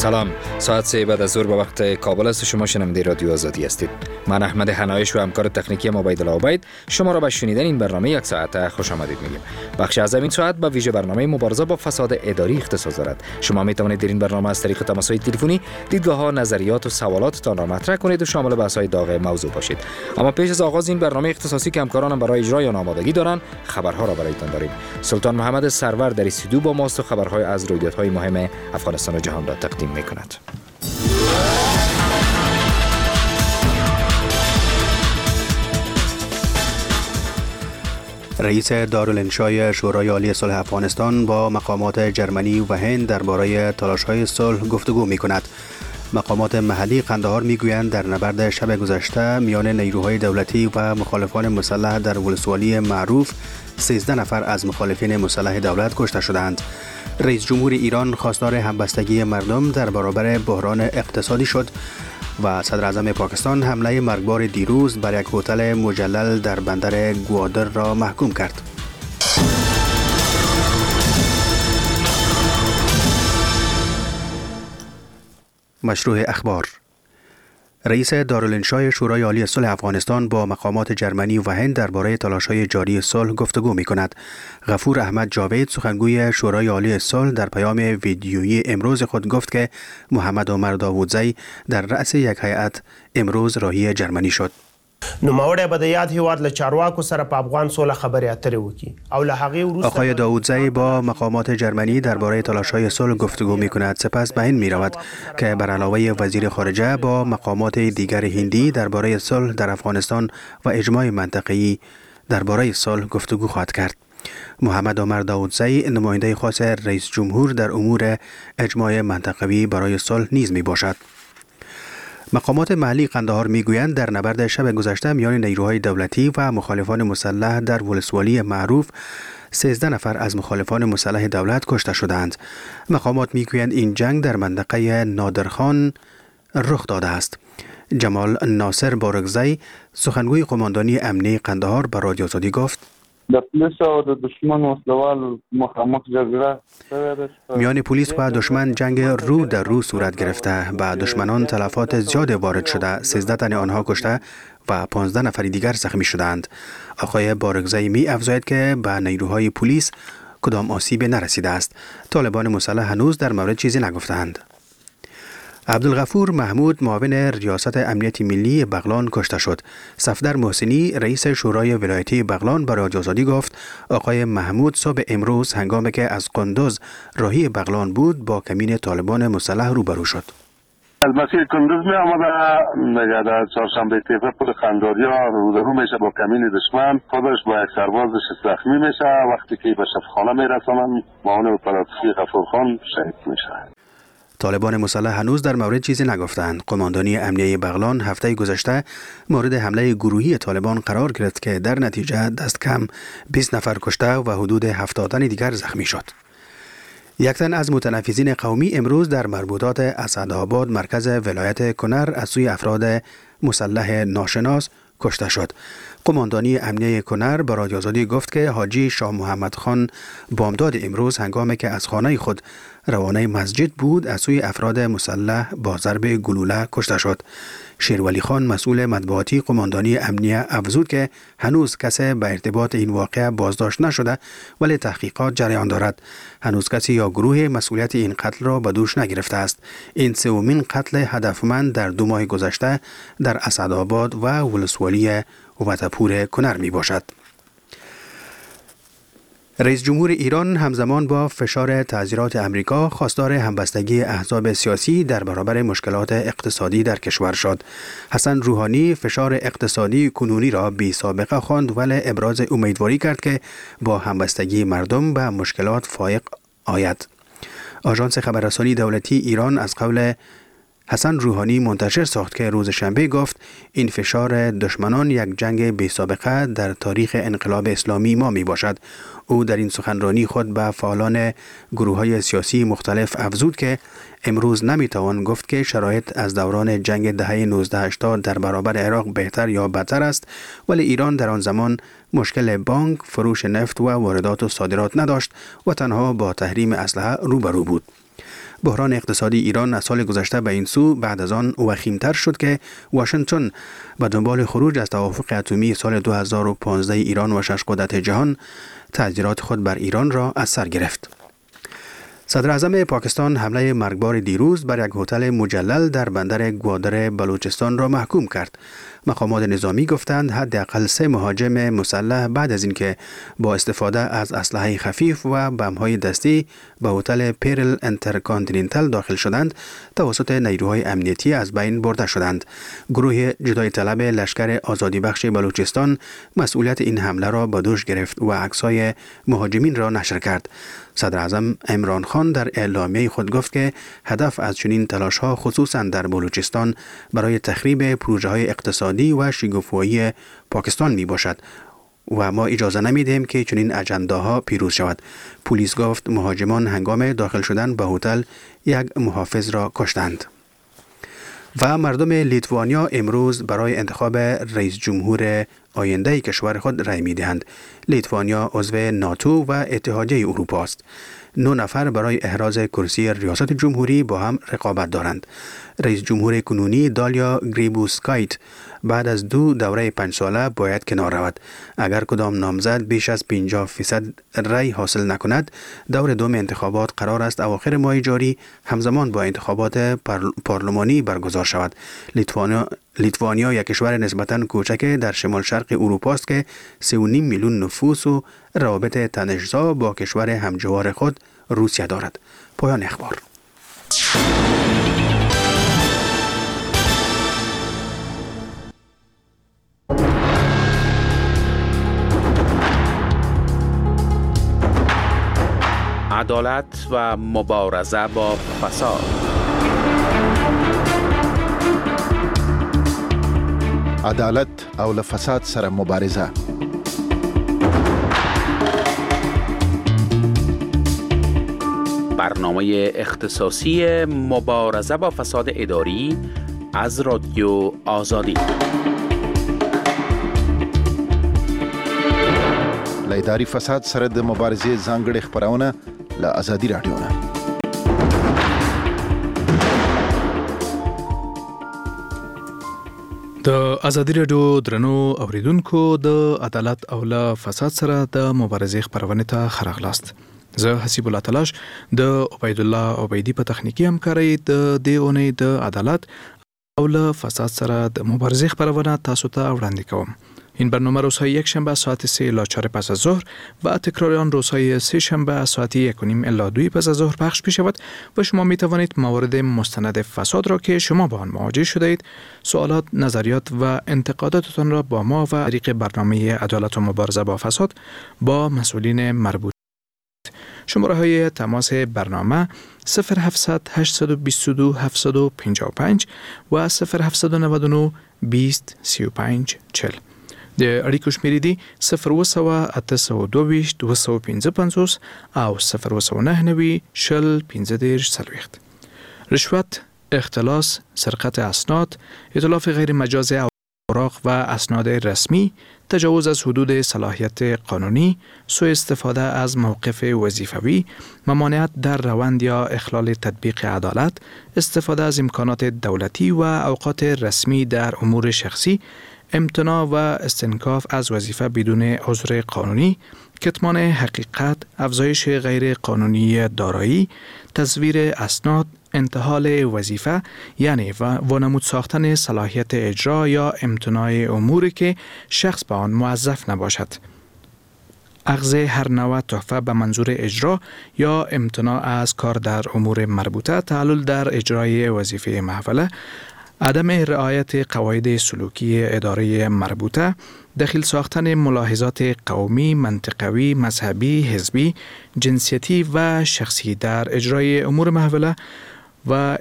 سلام، ساعت 3 بعد از ظهر به وقت کابل است. شما شنونده رادیو آزادی هستید. من احمد حنایش و همکار تکنیکی ما عبیدالله عبید شما را به شنیدن این برنامه یک ساعته خوش آمدید میگیم. بخش از این ساعت به ویژه برنامه مبارزه با فساد اداری اختصاص دارد. شما می توانید در این برنامه از طریق تماس‌های تلفنی دیدگاه‌ها، نظریات و سوالاتتان را مطرح کنید و شامل بحث‌های داغ موضوع باشید. اما پیش از آغاز این برنامه اختصاصی که همکارانم برای اجرای آن آمادگی دارند، خبرها را برایتان داریم. سلطان محمد سرور در استودیو با ماست و خبرهای از رویدادهای مهم افغانستان و جهان را تقدیم می‌کند. رئیس دارالانشای شورای عالی صلح افغانستان با مقامات جرمنی و هند درباره تلاش‌های صلح گفتگو می‌کند. مقامات محلی قندهار می‌گویند در نبرد شب گذشته میان نیروهای دولتی و مخالفان مسلح در ولسوالی معروف 13 نفر از مخالفین مسلح دولت کشته شدند. رئیس جمهور ایران خواستار همبستگی مردم در برابر بحران اقتصادی شد و صدر اعظم پاکستان حمله مرگبار دیروز بر یک هتل مجلل در بندر گوادر را محکوم کرد. مشروع اخبار. رئیس دارالانشای شورای عالی صلح افغانستان با مقامات جرمنی و هند درباره تلاش‌های جاری صلح گفتگو می‌کند. غفور احمد جاوید سخنگوی شورای عالی صلح در پیام ویدیویی امروز خود گفت که محمد عمر داوودزی در رأس یک هیئت امروز راهی جرمنی شد. نوموړی به د یاد هیواد له چارواکو سره په افغان سوله خبرې اترې وکړي او له هغې وروسته آقای داوودزی با مقامات جرمنی درباره تلاش‌های صلح گفتگو می‌کند. سپس به هند می‌رود که بر علاوه وزیر خارجه با مقامات دیگر هندی درباره صلح در افغانستان و اجماع منطقه‌ای درباره صلح گفتگو خواهد کرد. محمد عمر داوودزی نماینده خاص رئیس جمهور در امور اجماع منطقه‌ای برای صلح نیز میباشد. مقامات محلی قندهار میگویند در نبرد شب گذشته میان نیروهای دولتی و مخالفان مسلح در ولسوالی معروف 13 نفر از مخالفان مسلح دولت کشته شدند. مقامات میگویند این جنگ در منطقه نادرخان رخ داده است. جمال ناصر بارگزی سخنگوی قماندانی امنیه قندهار به رادیو آزادی گفت د پولیس او د دشمن وسلوال مخامخ جګړه میان پلیس و دشمن جنگ رو در رو صورت گرفته. به دشمنان تلفات زیاد وارد شده. 13 تن آنها کشته و 15 نفر دیگر زخمی شدند. آقای بارگزی می افزاید که به نیروهای پلیس کدام آسیب نرسیده است. طالبان مسلح هنوز در مورد چیزی نگفتند. عبدالغفور محمود معاون ریاست امنیت ملی بغلان کشته شد. صفدر محسنی رئیس شورای ولایتی بغلان به رادیو آزادی گفت آقای محمود صبح امروز هنگامی که از قندوز راهی بغلان بود با کمین طالبان مسلح روبرو شد. از مسیر کندوز می آمده در چهارشنبه تیفه پل خنداریا روبرو میشه با کمین دشمن. خودش با یک سربازش زخمی میشه. وقتی که به شفاخانه میرسانند معاون اپراتیوی غفورخان شهید میشه. طالبان مسلح هنوز در مورد چیزی نگفتند. قماندانی امنیه بغلان هفته گذشته مورد حمله گروهی طالبان قرار گرفت که در نتیجه دست کم 20 نفر کشته و حدود 70 تن دیگر زخمی شد. یک تن از متنفذین قومی امروز در مربوطات اسعدآباد مرکز ولایت کنر از سوی افراد مسلح ناشناس کشته شد. قماندانی امنیه کنر به رادیو آزادی گفت که حاجی شاه محمد خان بامداد امروز هنگامی که از خانه خود روانه مسجد بود از سوی افراد مسلح با ضرب گلوله کشته شد. شیرولی خان مسئول مطبوعاتی قماندانی امنیه افزود که هنوز کسی به ارتباط این واقعه بازداشت نشده ولی تحقیقات جریان دارد. هنوز کسی یا گروه مسئولیت این قتل را به دوش نگرفته است. این سومین قتل هدفمند در 2 ماه گذشته در اسعدآباد و ولسوالی وطپور کنر می باشد. رئیس جمهور ایران همزمان با فشار تعزیرات امریکا خواستار همبستگی احزاب سیاسی در برابر مشکلات اقتصادی در کشور شد. حسن روحانی فشار اقتصادی کنونی را بی سابقه خواند ولی ابراز امیدواری کرد که با همبستگی مردم به مشکلات فائق آید. آژانس خبررسانی دولتی ایران از قول حسن روحانی منتشر ساخت که روز شنبه گفت این فشار دشمنان یک جنگ بی سابقه در تاریخ انقلاب اسلامی ما می باشد. او در این سخنرانی خود به فعالان گروه‌های سیاسی مختلف افزود که امروز نمیتوان گفت که شرایط از دوران جنگ دهه 1980 در برابر عراق بهتر یا بدتر است، ولی ایران در آن زمان مشکل بانک، فروش نفت و واردات و صادرات نداشت و تنها با تحریم اسلحه روبرو بود. بحران اقتصادی ایران از سال گذشته به این سو بعد از آن وخیمتر شد که واشنگتن به دنبال خروج از توافق اتمی سال 2015 ایران و 6 قدرت جهان تاثیرات خود بر ایران را از سر گرفت. صدر اعظم پاکستان حمله مرگبار دیروز بر یک هتل مجلل در بندر گوادر بلوچستان را محکوم کرد. مقامات نظامی گفتند حداقل 3 مهاجم مسلح بعد از اینکه با استفاده از اسلحه خفیف و بم‌های دستی به هتل پیرل انترکانتیننتال داخل شدند توسط نیروهای امنیتی از بین برده شدند. گروه جدای طلب لشکر آزادی بخش بلوچستان مسئولیت این حمله را به دوش گرفت و عکس‌های مهاجمین را نشر کرد. صدر اعظم عمران خان در اعلامیه خود گفت که هدف از چنین تلاش‌ها خصوصاً در بلوچستان برای تخریب پروژه‌های اقتصادی و شگفت‌آوری پاکستان می باشد و ما اجازه نمیدیم که چنین اجنداها پیروز شود. پلیس گفت مهاجمان هنگام داخل شدن به هتل یک محافظ را کشتند. و مردم لیتوانیا امروز برای انتخاب رئیس جمهور آینده کشور خود رای می دهند. لیتوانیا عضو ناتو و اتحادیه اروپا است. 9 نفر برای احراز کرسی ریاست جمهوری با هم رقابت دارند. رئیس جمهور کنونی دالیا گریبوسکایت بعد از 2 دوره 5 ساله باید کنار رود. اگر کدام نامزد بیش از 50% رای حاصل نکند، دور دوم انتخابات قرار است اواخر ماه جاری همزمان با انتخابات پارلمانی برگزار شود. لیتوانیا یک کشور نسبتاً کوچک در شمال شرق اروپا است که 3.5 میلیون نفوس و روابط تنش‌زا با کشور همجوار خود روسیه دارد. پایان اخبار. عدالت و مبارزه با فساد. عدالت او له فساد سره مبارزه. برنامه اختصاصی مبارزه با فساد اداری از رادیو آزادی. له اداري فساد سره د مبارزې ځانګړي خبرونه له آزادي رادیو نه. د آزادي رادیو درنو اوریدونکو د عدالت او له فساد سره د مبارزې خبرونه ته خراغلاست. زه حسیب الله تلاش د عبید الله عبیدی په تخنیکی همکارۍ د دې اونۍ د عدالت او له فساد سره د مبارزې خبرونه تاسو ته وړاندې کوم. این برنامه روزهای یک شنبه ساعت 3 الی 4 پس از ظهر و تکرار آن روزهای سه شنبه ساعت 1 و نیم الی 2 پس از ظهر پخش می شود و شما می توانید موارد مستند فساد را که شما با آن مواجه شده اید، سوالات، نظریات و انتقاداتتان را با ما و طریق برنامه عدالت و مبارزه با فساد با مسئولین مربوط. شماره های تماس برنامه 0700 822 755 و 0799 20 35 40. د اړیکو شمیرې دي 0 822 255 او 0 0 رشوت، اختلاس، سرقت اسناد، اتلاف غیر مجاز اوراق و اسناد رسمی، تجاوز از حدود صلاحیت قانونی، سوء استفاده از موقف وظیفوی، ممانعت در روند یا اخلال تطبیق عدالت، استفاده از امکانات دولتی و اوقات رسمی در امور شخصی، امتناع و استنکاف از وظیفه بدون عذر قانونی، کتمان حقیقت، افزایش غیر قانونی دارایی، تزویر اسناد، انتحال وظیفه یعنی وانمود ساختن صلاحیت اجرا یا امتناع اموری که شخص به آن موظف نباشد، اخذ هر نوع تحفه به منظور اجرا یا امتناع از کار در امور مربوطه، تعلل در اجرای وظیفه محوله، عدم رعایت قواعد سلوکی اداره مربوطه، دخیل ساختن ملاحظات قومی، منطقوی، مذهبی، حزبی، جنسیتی و شخصی در اجرای امور محوله و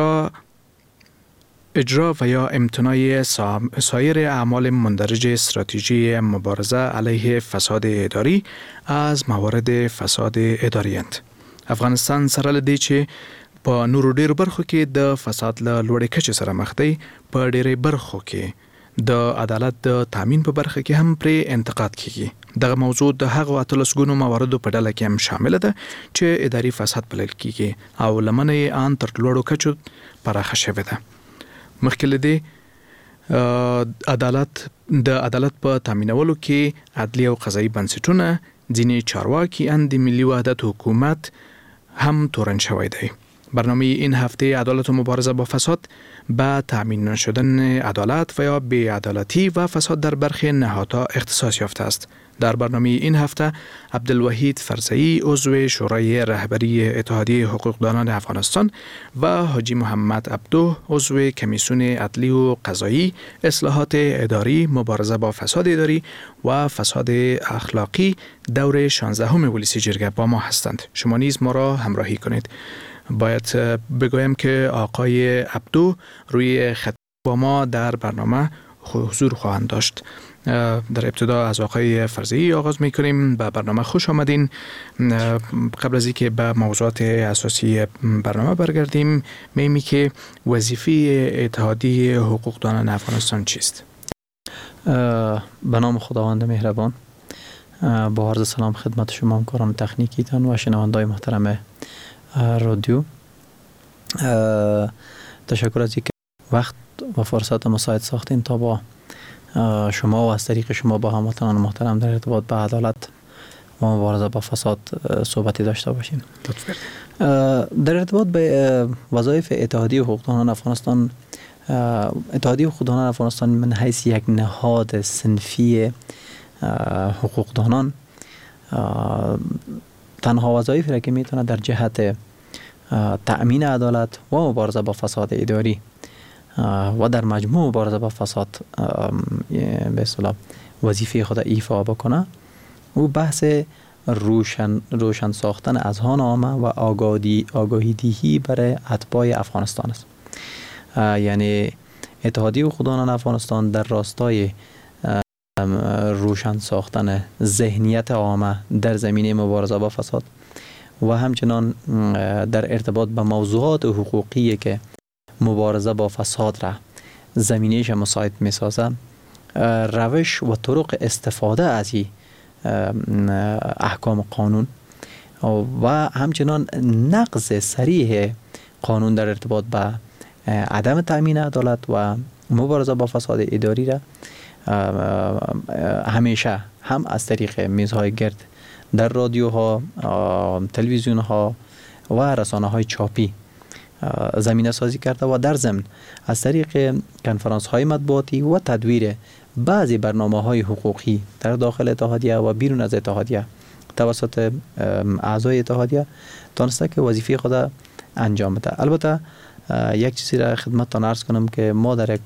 اجرا و یا امتناع سایر اعمال مندرج استراتژی مبارزه علیه فساد اداری از موارد فساد اداری اند. افغانستان سره لدی چې په نورو ډیرو برخو کې د فساد له لوړې کچې سره مخ دی، په ډیرې برخو کې د عدالت د تامین په برخه کې هم پر انتقاد کیږي. دغه موضوع د هغو اتلسګونو مواردو په ډله کې هم شامل ده چې اداري فساد بلل کیږي او لمنه یې ان تر لوړو کچو پراخه شوې ده. مخکې له دې د عدالت په تامینولو کې عدلي او قضایي بنسټونه ځینې چارواکي د ملي وحدت حکومت هم تورن شوی دی. برنامه این هفته عدالت و مبارزه با فساد به تامین نشدن عدالت و یا بی‌عدالتی و فساد در برخی نهادها اختصاص یافته است. در برنامه این هفته عبدالوحید فرزئی عضو شورای رهبری اتحادیه حقوقدانان افغانستان و حاجی محمد عبدو عضو کمیسیون عدلی و قضایی اصلاحات اداری مبارزه با فساد اداری و فساد اخلاقی دور 16 ولسی جرگه با ما هستند. شما نیز ما را همراهی کنید. باید بگویم که آقای عبدو روی خط با ما در برنامه حضور خواهند داشت. در ابتدا از آقای فرزئی آغاز میکنیم. به برنامه خوش آمدین. قبل از اینکه به موضوعات اساسی برنامه برگردیم، می‌گوییم که وظیفه اتحادیه حقوقدانان افغانستان چیست؟ به نام خداوند مهربان، با عرض سلام خدمت شما همکاران تکنیکیتان و شنونده‌های محترم رادیو. تشکر از اینکه وقت و فرصت مساعد ساختین تا با شما و از طریق شما با هموطنان محترم در ارتباط به عدالت و مبارزه با فساد صحبتی داشته باشیم. در ارتباط به وظایف اتحادیه حقوقدانان افغانستان، اتحادیه حقوقدانان افغانستان من حیث یک نهاد صنفی حقوقدانان تنها وظایفی را که میتونه در جهت تأمین عدالت و مبارزه با فساد اداری و در مجموع مبارزه با فساد به اصطلاح وظیفه خود ایفا بکنه، او بحث روشن ساختن اذهان عامه و آگاهی دهی برای اتباع افغانستان است. یعنی اتحادیه حقوقدانان افغانستان در راستای روشن ساختن ذهنیت عامه در زمینه مبارزه با فساد و همچنان در ارتباط به موضوعات حقوقی که مبارزه با فساد را زمینهش مساعد می سازه، روش و طرق استفاده از این احکام قانون و همچنان نقض صریح قانون در ارتباط به عدم تأمین عدالت و مبارزه با فساد اداری را همیشه هم از طریق میزهای گرد در رادیوها، تلویزیونها و رسانه‌های چاپی زمینه سازی کرده و در ضمن از طریق کنفرانس های مطبوعاتی و تدویر بعضی برنامه‌های حقوقی در داخل اتحادیه و بیرون از اتحادیه توسط اعضای اتحادیه تونسته که وظیفه خود انجام بده. البته یک چیزی را خدمتتان عرض کنم که ما در یک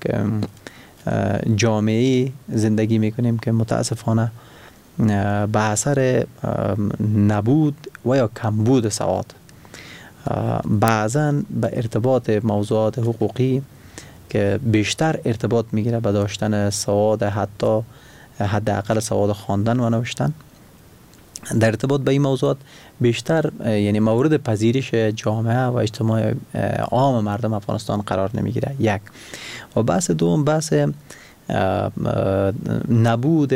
جامعه زندگی میکنیم که متاسفانه به اثر نبود و یا کمبود سواد بعضاً به ارتباط موضوعات حقوقی که بیشتر ارتباط میگیره به داشتن سواد حتی حداقل سواد خواندن و نوشتن، در ارتباط به این موضوعات بیشتر یعنی مورد پذیرش جامعه و اجتماع عام مردم افغانستان قرار نمیگیره. یک و بحث دوم بحث نبود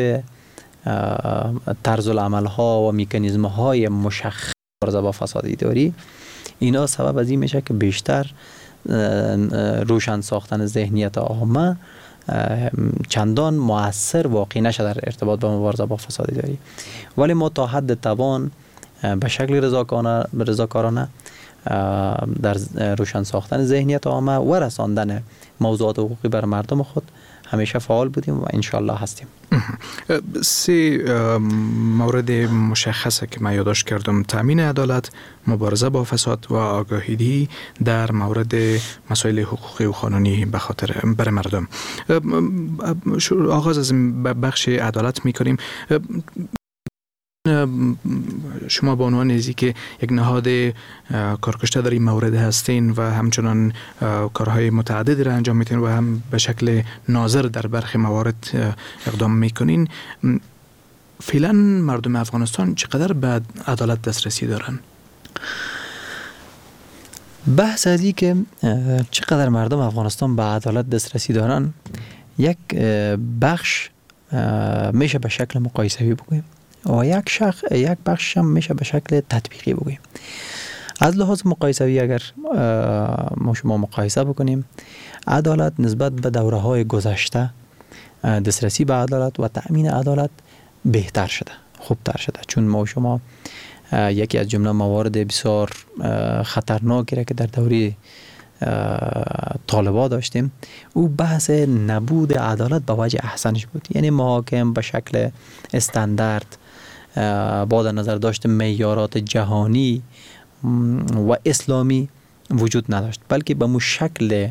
طرز العمل ها و مکانیزم های مشخص مبارزه با فساد اداری، اینا سبب از این میشه که بیشتر روشن ساختن ذهنیت عامه چندان مؤثر واقع نشه در ارتباط با مبارزه با فساد اداری. ولی ما تا حد توان به شکل رضاکارانه در روشن ساختن ذهنیت عامه و رساندن موضوعات حقوقی بر مردم خود همیشه فعال بودیم و انشالله هستیم. سه مورد مشخصه که من یادداشت کردم: تامین عدالت، مبارزه با فساد و آگاهی در مورد مسائل حقوقی و قانونی به خاطر بر مردم. آغاز از بخش عدالت میکنیم. شما به عنوان ازی که یک نهاد کارکشته در این مورد هستین و همچنان کارهای متعددی را انجام میتین و هم به شکل ناظر در برخی موارد اقدام میکنین، فعلا مردم افغانستان چقدر به عدالت دسترسی دارن؟ بحث از این که چقدر مردم افغانستان به عدالت دسترسی دارن یک بخش میشه به شکل مقایسوی بگوییم و یک بخش هم میشه به شکل تطبیقی بگوییم. از لحاظ مقایسوی اگر ما شما مقایسه بکنیم، عدالت نسبت به دوره‌های گذشته، دسترسی به عدالت و تأمین عدالت بهتر شده، خوبتر شده. چون ما شما یکی از جمله موارد بسیار خطرناکی را که در دوره طالبان داشتیم، او بحث نبود عدالت به وجه احسنش بود. یعنی محاکم به شکل استاندارد با در نظر داشت معیارات جهانی و اسلامی وجود نداشت، بلکه به مو شکل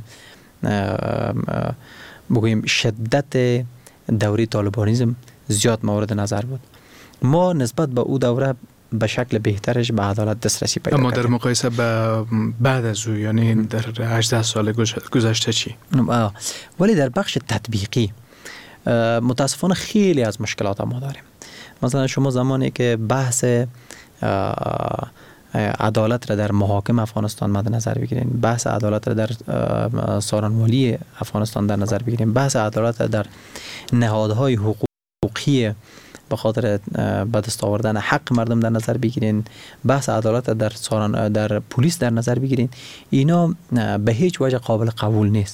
بگوییم شدت دوره طالبانیزم زیاد مورد نظر بود. ما نسبت به او دوره به شکل بهترش به عدالت دسترسی پیدا کردیم. اما در مقایسه با بعد از او، یعنی در 18 سال گذشته چی؟ ولی در بخش تطبیقی متاسفانه خیلی از مشکلات ما داریم. مثلا شما زمانی که بحث عدالت را در محاکم افغانستان مد نظر بگیریم، بحث عدالت را در سارنوالی افغانستان در نظر بگیریم، بحث عدالت را در نهادهای حقوقی به خاطر به دست آوردن حق مردم در نظر بگیرین، بحث عدالت در پلیس در نظر بگیرین، اینا به هیچ وجه قابل قبول نیست.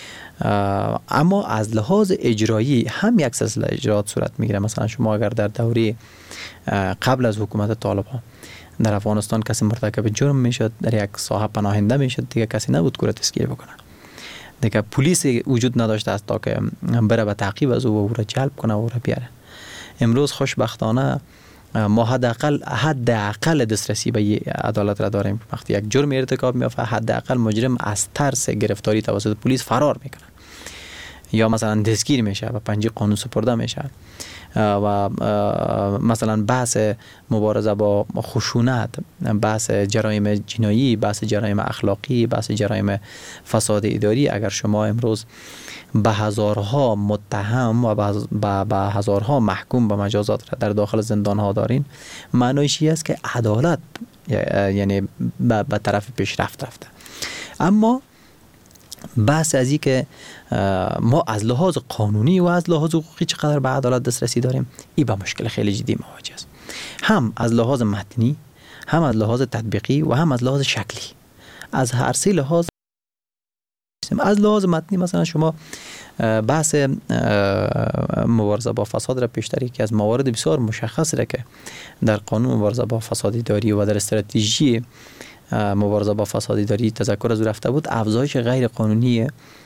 اما از لحاظ اجرایی هم یک سلسله اجرات صورت میگیره. مثلا شما اگر در دوره قبل از حکومت طالبان در افغانستان کسی مرتکب جرم میشد، در یک ساحه پناهنده میشد، دیگه کسی نبود که دستگیر بکنه، دیگه پلیس وجود نداشته است تا که بره به تعقیب از او را جلب کنه و او را بیاره. امروز خوشبختانه ما حداقل دسترسی به عدالت را داریم. وقتی یک جرم ارتکاب میافته، حداقل مجرم از ترس گرفتاری توسط پلیس فرار میکنه یا مثلا دستگیر میشه و پنجه قانون سپرده میشه. و مثلا بحث مبارزه با خشونت، بحث جرایم جنایی، بحث جرایم اخلاقی، بحث جرایم فساد اداری، اگر شما امروز به هزارها متهم و به هزارها محکوم به مجازات را در داخل زندان ها دارین، معنیش این است که عدالت یعنی به طرف پیشرفت رفته. اما بحث از این که ما از لحاظ قانونی و از لحاظ حقوقی چقدر به عدالت دسترسی داریم، این با مشکل خیلی جدی مواجه است، هم از لحاظ متنی، هم از لحاظ تطبیقی و هم از لحاظ شکلی. از هر سه لحاظ. از لحاظ متنی مثلا شما بحث مبارزه با فساد را پیشتر، یکی از موارد بسیار مشخص را که در قانون مبارزه با فساد اداری و در استراتژی مبارزه با فساد اداری تذکر از رفته بود، افزایش غیر قانونی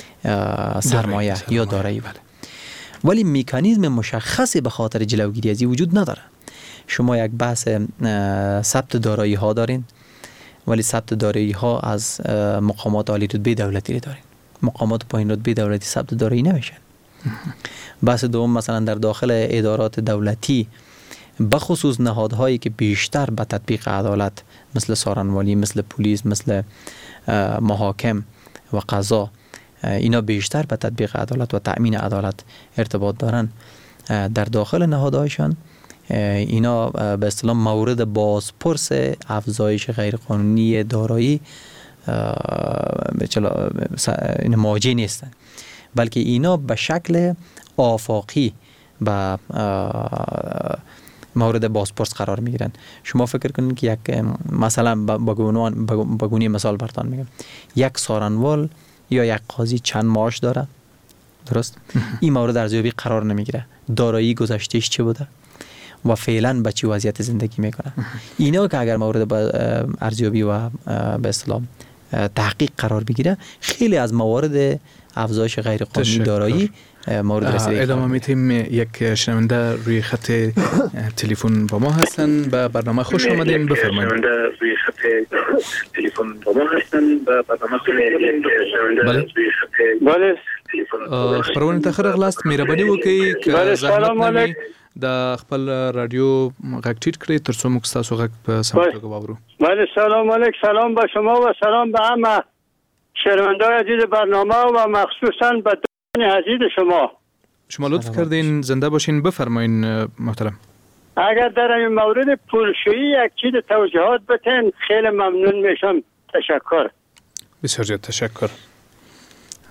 سرمایه یا دارایی بود. ولی مکانیزم مشخصی به خاطر جلوگیری از این وجود نداره. شما یک بحث ثبت دارایی ها دارین، ولی ثبت دارایی ها از مقامات عالی رتبه دولتی دارین. مقامات پایین رتبه دولتی ثبت دارایی نمیشن. بحث دوم مثلا در داخل ادارات دولتی، بخصوص نهادهایی که بیشتر به تطبیق عدالت مثل سارنوالی، مثل پلیس، مثل محاکم و قضا، اینا بیشتر به تطبیق عدالت و تأمین عدالت ارتباط دارن، در داخل نهادهایشان اینا به اصطلاح مورد بازپرس افزایش غیرقانونی دارایی این مواجه نیستن، بلکه اینا به شکل آفاقی به مورد بازپرس قرار میگیرن. شما فکر کنید که یک مثلا بگونی مثال براتون میگم، یک سارنوال یا یک قاضی چند معاش داره، درست؟ این مورد ارزیابی قرار نمیگیره. دارایی گذشتهش چه بوده و فعلا به چه وضعیت زندگی میکنه. اینا که اگر مورد ارزیابی و به اصطلاح تحقیق قرار بگیره، خیلی از موارد افزایش غیر قانونی دارایی مورد رسیدگی. ادامه میتیم. یک شنونده روی خط تلفن با ما هستن. به برنامه خوش آمدین، بفرمایید. روی خط تلفن با ما هستن. به برنامه خوش آمدین، بفرمایید. بله. خبرونه تاخیر اغلاست، مهرباني وکړئ که زحمت نه د خپل رادیو غږ ټیټ کړئ ترڅو موږ تاسو غږ په سم توګه واورو. بله، سلام علیکم. سلام به شما و سلام به همه شنونده‌های عزیز برنامه و مخصوصاً به دوستان عزیز شما. شما لطف کردین، زنده باشین، بفرمایین محترم. اگر در این مورد پولشویی یک چیز توضیحات بدین خیلی ممنون میشم. تشکر. بسیار زیاد تشکر.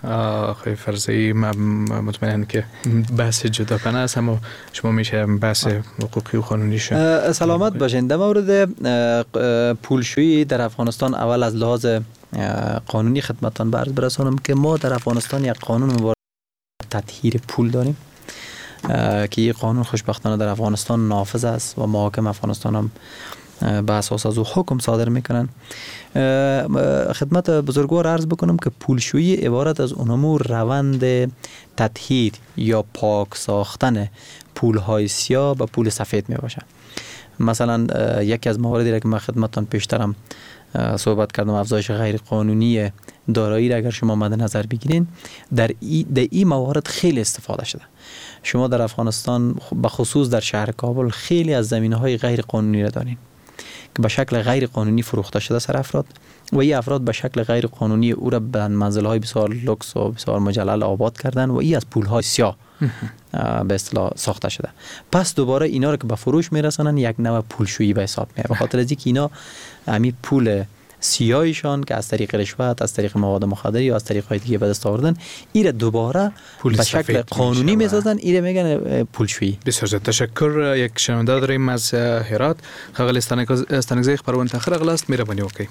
آقای فرزی مطمئنم که بحث جداگانه است، اما شما میشه بحث حقوقی و قانونی شد. سلامت باشین. در مورد پولشویی در افغانستان، اول از لحاظ قانونی خدمتتان برسانم که ما در افغانستان یک قانون مبارزه تطهیر پول داریم که این قانون خوشبختانه در افغانستان نافذ است و محاکم افغانستان هم به اساس از او حکم صادر میکنن. خدمت بزرگوار عرض بکنم که پولشویی عبارت از اونمو روند تطهیر یا پاک ساختن پولهای سیاه به پول سفید می باشه. مثلا یکی از مواردی را که من خدمتتان پیشترم صحبت کردم، افزایش غیر قانونی دارایی را اگر شما مد نظر بگیرین، در این موارد خیلی استفاده شده. شما در افغانستان به خصوص در شهر کابل خیلی از زمینه‌های غیر قانونی را دارین که به شکل غیر قانونی فروخته شده سر افراد و این افراد به شکل غیر قانونی او را به منزل‌های بسیار لوکس و بسیار مجلل آباد کردن و این از پول‌های سیاه به اصطلاح ساخته شده. پس دوباره اینا رو که به فروش میرسانن یک نوع پولشویی به حساب میاد، به خاطر از اینکه اینا همین پول سیاهشان که از طریق رشوت، از طریق مواد مخدر یا از طریق های دیگه به دست آوردن، این دوباره به شکل قانونی میسازن، این میگن پولشویی. بسیار تشکر. یک شنونده داریم از هرات. خغل استانگزی خبرون تاخر اغلاست مهربانی وکړئ.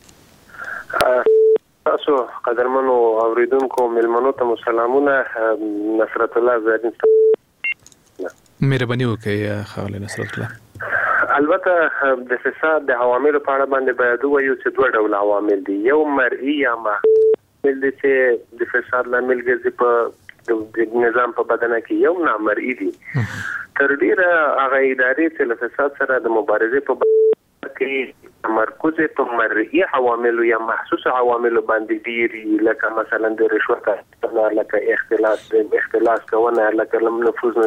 تاسو قدرمنو اوریدونکو ملمنو ته سلامونه. نصرت الله زادین. مهربانی وکړئ خغل نصرت الله. البته د فساد د عواملو په اړه باندې باید وایو چې دوه ډول عوامل دي. یو مرئی یا عوامل دي چې د فساد لامل ګرځي په د نظام په بدنه کې، یو نامرئی دي. تر ډیره هغه ادارې چې له فساد سره د مبارزې په کې تمرکز په مرئی عوامل یا محسوس عوامل باندې دي، لکه مثلا د رشوت اخیستنه، لکه اختلاس کونه، لکه نفوذ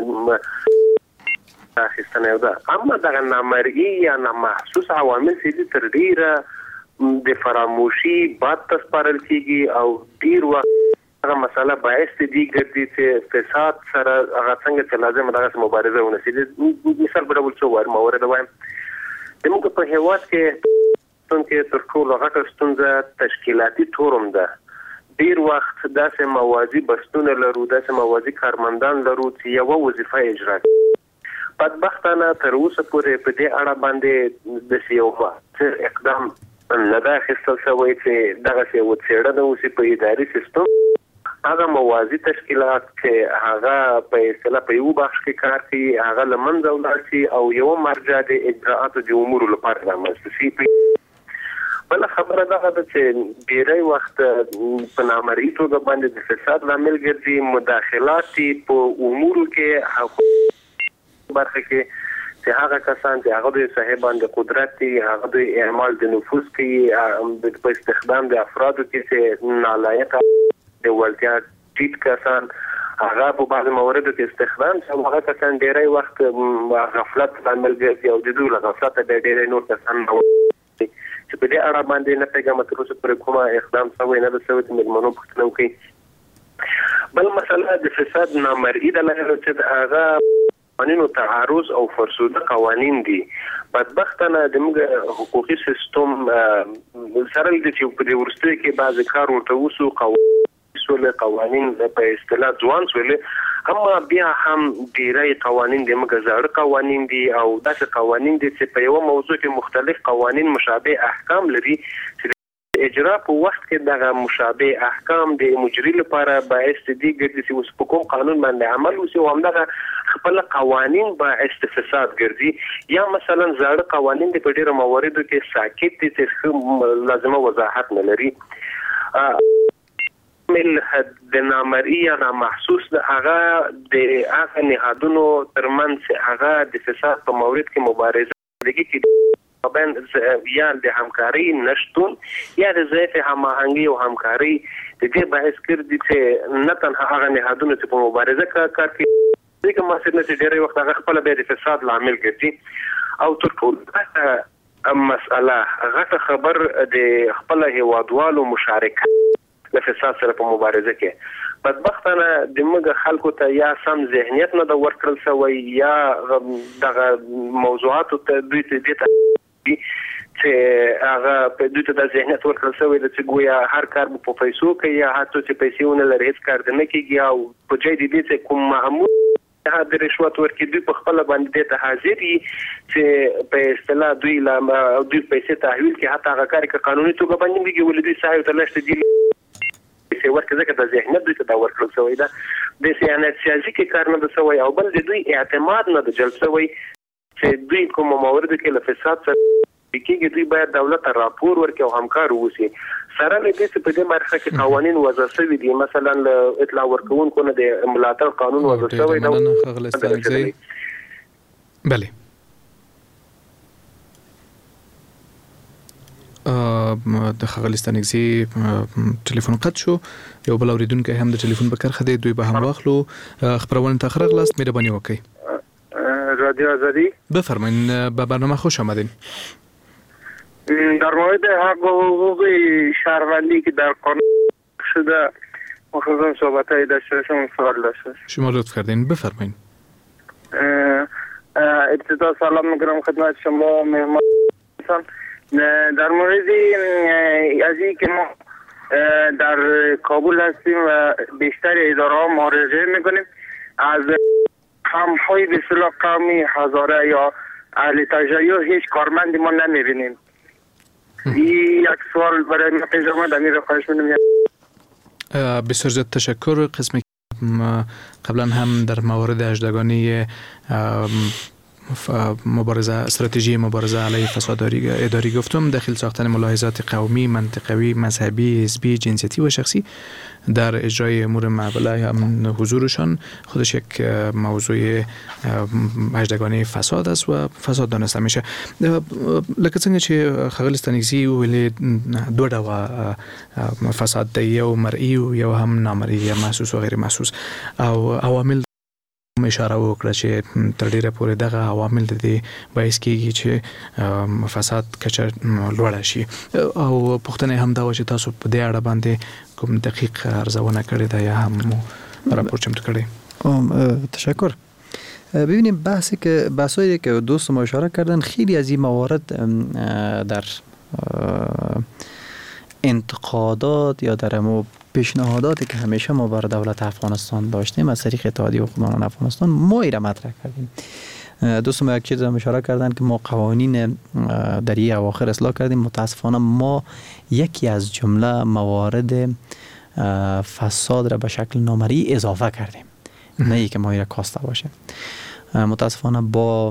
اخیستنه ده. اما دغه نامرئی یا نامحسوس عوامل چې تر ډیره د فراموشي باد تسپارل کیږي او ډیر وخت هغه مسله باعث دي ګرځي چې فساد سره هغه څنګه چې لازم دغه مبارزه ونشي. مثال په ډول څو موارد وایم. زموږ په هیواد کې تر ټولو غټه ستونزه تشکیلاتي تورم ده. ډیر وخت داسې موازي بستونه لرو، داسې موازي کارمندان لرو چې یوه وظیفه اجرا کوي. بدبختانه تر اوسه پورې په دې اړه باندې د یو اقدام نه ده اخیستل شوی چې دغسې یوه څېړنه وشي په اداري سیستم. هغه موازي تشکیلات چې هغه په اصطلاح په یو بخش کې کار کوي، هغه له منځه ولاړ شي او یوه مرجع د اجراءاتو د امورو لپاره رامنځته شي. بله خبره دغه ده چې ډېری وخت په نامرئي توګه باندې د فساد لامل ګرځي مداخلات په امورو کې برخه کې چې هغه کسان چې هغه د صاحبان د قدرت دي، هغه د اعمال د نفوذ کوي په استخدام د افرادو کې چې نالایقه د وړتیا ټیټ کسان هغه په بعض مواردو کې استخدام شي. هغه کسان ډېری وخت غفلت لامل ګرځي او د دوی له غفلته د ډېری نور کسان چې په دې اړه باندې نه پیغام تر اوسه پورې کومه اقدام شوی نه ده شوی د مېلمنو پوښتنه وکړي. بل مسله د فساد نامرئی دلایل چې هغه قوانینو تعارض او فرسوده قوانین دي. بدبختانه د موږ حقوقي سیستم سره د چې په دې ورستۍ کې بعض کار ورته وسو قوانین په اصطلاح ځوان سول، اما بیا هم ډیری قوانین د موږ زاړه قوانین دي او داسې قوانین دي چې په یو موضوع کې مختلف قوانین مشابه احکام لري چې اجرا په وخت کې دغه مشابه احکام د مجري لپاره باعث دي ګرځي چې اوس په کوم قانون باندې عمل وشي او همدغه خپل قوانین باعث فساد ګرځي. یا مثلا زاړه قوانین د په ډیرو مواردو کې ساکت دي چې لازمه وضاحت نه لري. مل د نامرئی یا نامحسوس هغه د هغه نهادونو ترمنځ هغه د فساد په مورد کې مبارزه لګي چې بین یا د همکاري نشتون یا د ضعیف هماهنګي او همکاري د دې باعث ګرځي چې نه تنها هغه نهادونه چې په مبارزه کار کوي دغه مسله چې ډېری وخت هغه خپل به د فساد لامل ګرځي. او تر ټولو مسأله غټه خبر د خپل هیوادوالو مشارکت د فساد سره په مبارزه کې. بدبختانه د موږ خلکو ته یا سم ذهنیت نه د ورکړل شوی یا دغه موضوعاتو ته دوی ته چې هغه په دوی ته د ذهنیت ورکړل شوی د چې ګویا هر کار په پیسو کوي یا هڅه چې پیسې ونه لري هیڅ کار نه کیږي او په ځای دې چې کوم مامور د رشوت ورکړي دوی په خپل باندې ته حاضر دي چې په اصطلاح دوی پیسې تحویل کې حتی هغه کار کې قانوني توګه باندې ویږي ولې دوی صاحب ته لښته دي چې ورکه ځکه د ذهنیت دوی ته دا ورکړل شوی ده د سیاست سیاسي کې کار نه شوی او بل دوی اعتماد نه د جلب شوی چې دوی کوم موارد کې له فساد سره کېږي دوی باید دولت ته راپور ورکړي او همکار واوسي سره له دې چې په دې مرحله کې قوانين وضع شوي دي مثلا اطلاع ورکوونکو نه د ملاتړ قانون وضع شوی دی بله د خغلستانګزي ټلیفون قطع شو یو بل اوریدونکو هم د ټلیفون په کرخه دی دوی به هم واخلو خبرونه تاخر غلاست مهرباني وکړئ رادیو آزادی بفرمایید به برنامه خوش آمدین در مورد حق و حقوق شهروندی که در قانون شده مخصوصا صحبت‌های داشته شما سوال داشته شما لطف کردین بفرمایید ابتدا سلام می‌کنم خدمت شما مهمان در مورد از این که ما در کابل هستیم و بیشتر اداره‌ها مراجعه می‌کنیم از هم‌های به اصطلاح قومی هزاره یا اهل تجربه هیچ کارمندی ما نمی‌بینیم این یک سوال برای من پیش آمد امیر رو خواهش می‌کنم بسیار زیاد تشکر قسمی قبلا هم در مورد اجدگانی مبارزه استراتژی مبارزه علیه فساد اداری گفتم داخل ساختن ملاحظات قومی، منطقوی، مذهبی، حزبی، جنسیتی و شخصی در اجرای امور معامله هم حضورشان خودش یک موضوع اجدگانی فساد است و فساد دانسته میشه. لکه څنګه چې خغلستانګزي ویلي دوه ډول فساد دی یو مرئی او یو هم نامرئی یا محسوس او غیر محسوس او عوامل اشاره وکړه چې تر ډیره پورې دغه عوامل د دې باعث کیږي چې فساد کچه لوړه شي او پوښتنه هم دا و چې تاسو په دې اړه باندې کوم دقیق ارزونه کړې ده یا هم راپور چمتو کړی؟ تشکر. ببینیم بحثایی که دوست ما اشاره کردن خیلی از این موارد در انتقادات یا در پیشنهاداتی که همیشه ما بر دولت افغانستان داشتیم از طریق اتحادیه حقوقدانان افغانستان ما را مطرح کردیم. دوستان یک چیز اشاره کردن که ما قوانین در این اواخر اصلاح کردیم. متاسفانه ما یکی از جمله موارد فساد را به شکل نامرئی اضافه کردیم نه ای که ما را کاسته باشه. متاسفانه با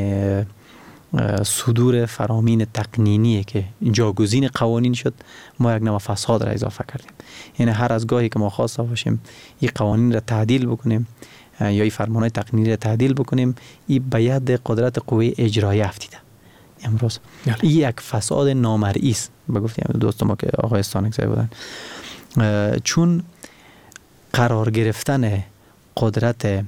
صدور فرامین تقنینی که جاگزین قوانین شد ما یک نوع فساد را اضافه کردیم. یعنی هر از گاهی که ما خواسته باشیم این قوانین را تعدیل بکنیم یا این فرمانهای تقنینی را تعدیل بکنیم این به ید قدرت قوه اجرایی افتیده امروز. این یک فساد نامرئی است بگفتیم دوست ما که آقای استانکزی بودن چون قرار گرفتن قدرت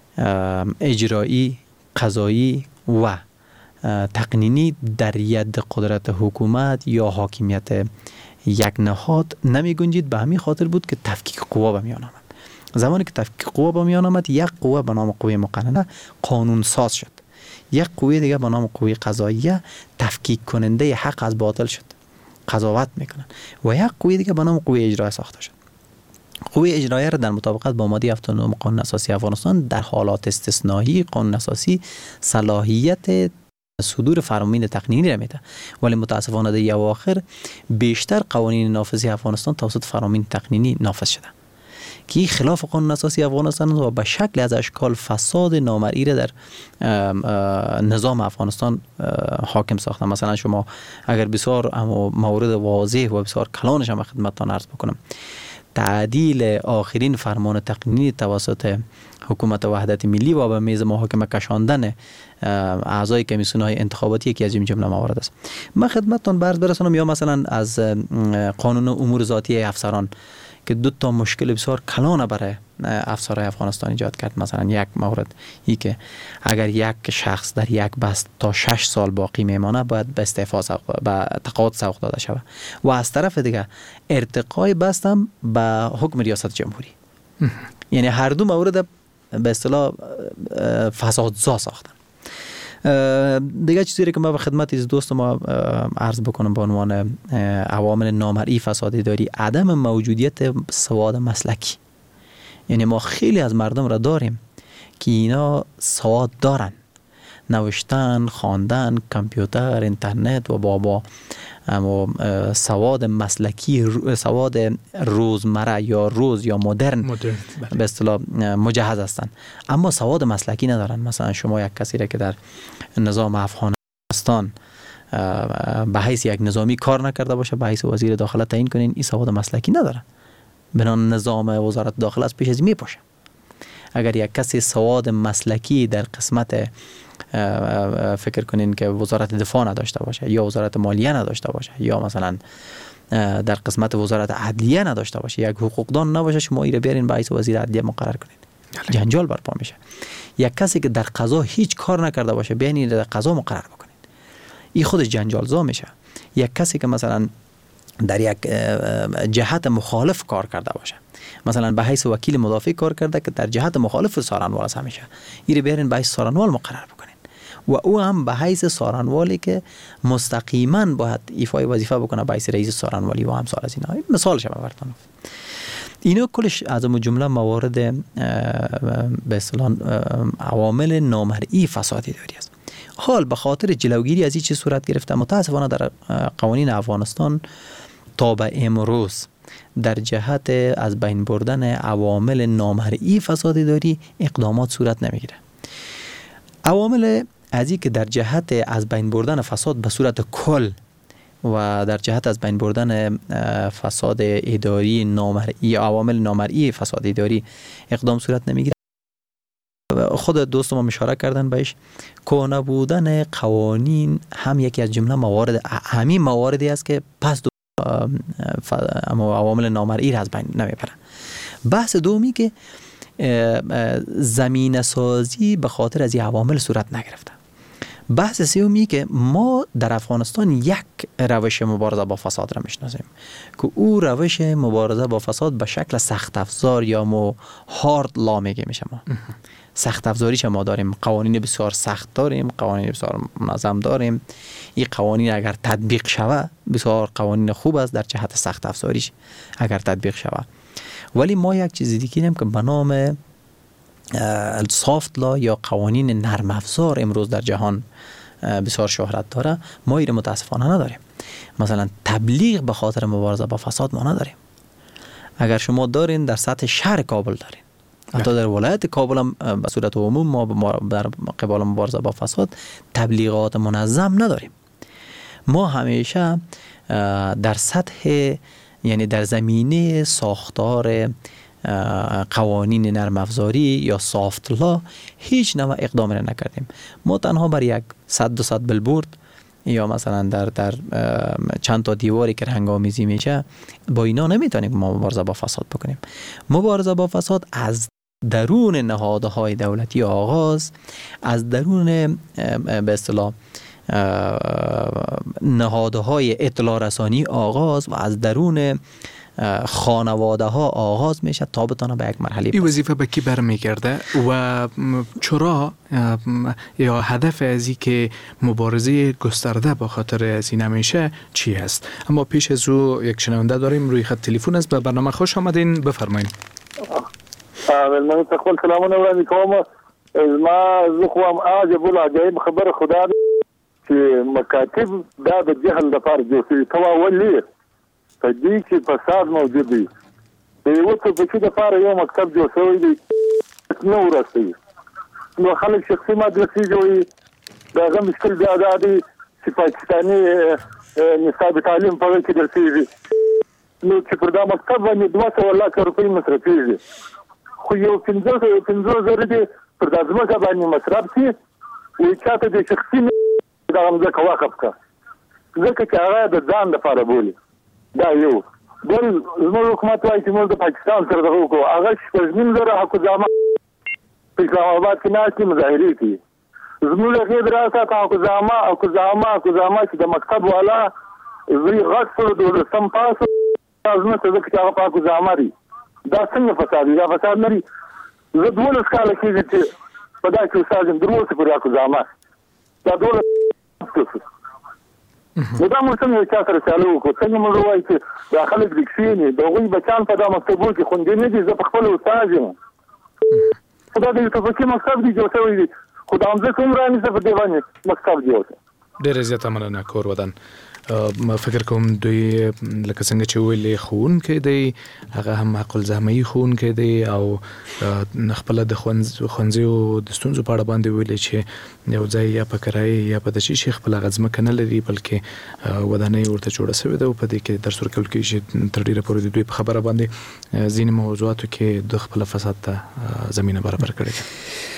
اجرایی قضایی و تقنینی در ید قدرت حکومت یا حاکمیت یک نهاد نمی گنجید. به همین خاطر بود که تفکیک قوا به میان آمد. زمانی که تفکیک قوا به میان آمد یک قوه به نام قوه مقننه قانون ساز شد، یک قوه دیگه به نام قوه قضاییه تفکیک کننده حق از باطل شد، قضاوت میکنن، و یک قوه دیگه به نام قوه اجرایی ساخته شد. قوه اجرایی را در مطابقت با ماده 79 قانون اساسی افغانستان در حالات استثنایی قانون اساسی صلاحیت صدور فرامین تقنینی را میده، ولی متاسفانه در اواخر بیشتر قوانین نافذی افغانستان توسط فرامین تقنینی نافذ شده که خلاف قانون اساسی افغانستان و به شکل از اشکال فساد نامرئی را در نظام افغانستان حاکم ساخته. مثلا شما اگر بسیار مورد واضح و بسیار کلانش هم خدمتتان عرض بکنم، تعدیل آخرین فرمان تقنینی توسط حکومت وحدت ملی و به میز محاکمه کشاندن اعضای کمیسیون‌های انتخاباتی یکی از این جمله موارد است. من خدمتتان عرض برسانم یا مثلا از قانون امور ذاتی افسران که دو تا مشکل بسیار کلان برای افسرهای افغانستان ایجاد کرد. مثلا یک مورد ای که اگر یک شخص در یک بست تا 6 سال باقی میمانه باید به استعفا به تقاعد سوق داده شود و از طرف دیگه ارتقای بست هم به حکم ریاست جمهوری. یعنی هر دو مورد به اصطلاح فسادزا ساختن. دیگه چیزی که ما به خدمت دوست ما عرض بکنم به عنوان عوامل نامرئی فساد اداری، عدم موجودیت سواد مسلکی. یعنی ما خیلی از مردم را داریم که اینا سواد دارن، نوشتن، خواندن، کامپیوتر، اینترنت و بابا، اما سواد مسلکی، سواد روزمره یا روز یا مدرن به اصطلاح مجهز هستند، اما سواد مسلکی ندارن. مثلا شما یک کسی را که در نظام افغانستان به حیث یک نظامی کار نکرده باشه، به حیث وزیر داخله تعیین کنین، این سواد مسلکی نداره، بنان نظام وزارت داخله از پیش از میپاشه. اگر یک کسی سواد مسلکی در قسمت فکر کنین که وزارت دفاع نداشته باشه یا وزارت مالیه نداشته باشه یا مثلا در قسمت وزارت عدلیه نداشته باشه، یک حقوقدان نباشه، شما ایره بیارین به حیث وزیر عدلیه مقرر کنین، جنجال برپا میشه. یک کسی که در قضا هیچ کار نکرده باشه بیاین در قضا مقرر بکنین، این خودش جنجالزا میشه. یک کسی که مثلا در یک جهت مخالف کار کرده باشه، مثلا به حیث وکیل مدافع کار کرده که در جهت مخالف سارنوال است، همیشه ایره بیارین به حیث سارنوال مقرر بکنین و او هم به حیث سارنوالی که مستقیما باید ایفای وظیفه بکنه به حیث رئیس سارنوالی و امثال از اینا. مثالش براتون اینا کلش از جمله موارد به اصطلاح عوامل نامرئی فساد اداری است. حال به خاطر جلوگیری از این چیز صورت گرفته، متاسفانه در قوانین افغانستان تا به امروز در جهت از بین بردن عوامل نامرئی فساد اداری اقدامات صورت نمیگیره. عوامل ازی که در جهت از بین بردن فساد به صورت کل و در جهت از بین بردن فساد اداری نامرئی، عوامل نامرئی فساد اداری اقدام صورت نمیگیره. خود دوست ما اشاره کردن بهش، کهنه بودن قوانین هم یکی از جمله موارد، همین مواردی است که پس عوامل نامرئی را از بین نمیبره. بحث دومی که زمینه سازی به خاطر از این عوامل صورت نگرفته. بحث سومی که ما در افغانستان یک روش مبارزه با فساد را میشناسیم که او روش مبارزه با فساد به شکل سخت افزار یا هارد لا میگه میشه. ما سخت افزاری چه ما داریم، قوانین بسیار سخت داریم، قوانین بسیار منظم داریم. این قوانین اگر تطبیق شود بسیار قوانین خوب است در جهت سخت افزاریش اگر تطبیق شود. ولی ما یک چیز دیگه داریم که به نام سافت لا یا قوانین نرم افزار امروز در جهان بسیار شهرت داره، ما این متاسفانه نداریم. مثلا تبلیغ به خاطر مبارزه با فساد ما نداریم. اگر شما دارین در سطح شهر کابل دارین، حتی در ولایت کابل هم به صورت عموم ما در قبال مبارزه با فساد تبلیغات منظم نداریم. ما همیشه در سطح، یعنی در زمینه ساختار قوانین نرم افزاری یا سافت لا هیچ نوع اقدام را نکردیم. ما تنها بر یک 100-200 بلبورد یا مثلا در چند تا دیواری که هنگامیزی میشه با اینا نمیتونیم ما مبارزه با فساد بکنیم. مبارزه با فساد از درون نهادهای دولتی آغاز، از درون به اصطلاح نهادهای اطلاع رسانی آغاز و از درون خانواده ها آغاز میشه تا بتونه به یک مرحله. این وظیفه به کی برمیگرده و چرا یا هدف از این که مبارزه گسترده با خاطر از این نمیشه چی هست؟ اما پیش از او یک شنونده داریم روی خط تلفن است. به برنامه خوش آمدین، بفرمایید. من تقول سلامونه وړاندې کوم. زه خو هم عجب العجایب خبر خدا چې مکاتب دا د جهل لپاره جوړ شوي. ته ولې په دې کې فساد موجود دی؟ د یوه څه لپاره یو مکتب جوړ شوی دی نه ورسوي، نو خلک شخصي مدرسې جوړوي. د هغه مشکل بیا دا دی چې پاکستاني نصاب تعلیم په هغه کې درسېږي، نو چې پر دا مکتب باندې 200 لکه روپۍ مصرفېږي، خو یو 50 زره دې پر دا ځمکه باندې مصرف شي، وایي چاته د شخصي دغه ځمکه وقف کړه، ځکه چې هغه د ځان لپاره بولي. دا یو. بل زموږ حکومت وایي چې موږ د پاکستان سره دغه وکړو، هغه 9,000 حکومت په اسلام آباد کې ناستې مظاهرې کوي. زموږ هغې دراسه حکوزامه چې د مکتب والا زوی غټ شو 12 پاس ځمکه، ځکه چې هغه په حکوزامه دی. دا څنګه فساد دی؟ دا فساد نه دی. زه 12 کاله کېږي چې په دا کې استاد یم، تر اوسه پورې حکوزامه دا ډول دا موږ څنګه چا سره چالو وکړو څنګه موږ وایو چې دا خلک دکسینې د هغوی بچیان په دا مکتبو کې خوندي نه دي زه په خپل استاد یم خو دا د یو تفکي مکتب دی جوړ شوی دی خو دا همزه کوم رانیسه په دې باندې مکتب جوړ شو ډېره زیاته مننه کور ودان فکر کوم دوی لکه څنګه چې ویلې ښوونکی دی هغه هم حق الزحمه‌ي ښوونکی دی او خپله د ښوونځیو د ستونزو په اړه باندې ویلې چې یو ځای یا په کرایې یا په داسې شي خپله هغه ځمکه نه لري بلکې ودانۍ ورته جوړه شوې ده او په دې کې درس ورکول کېږي چې تر ډېره پورې د دوی په خبره باندې ځینې موضوعاتو کې د خپل فساد ته زمینه برابر کړې ده.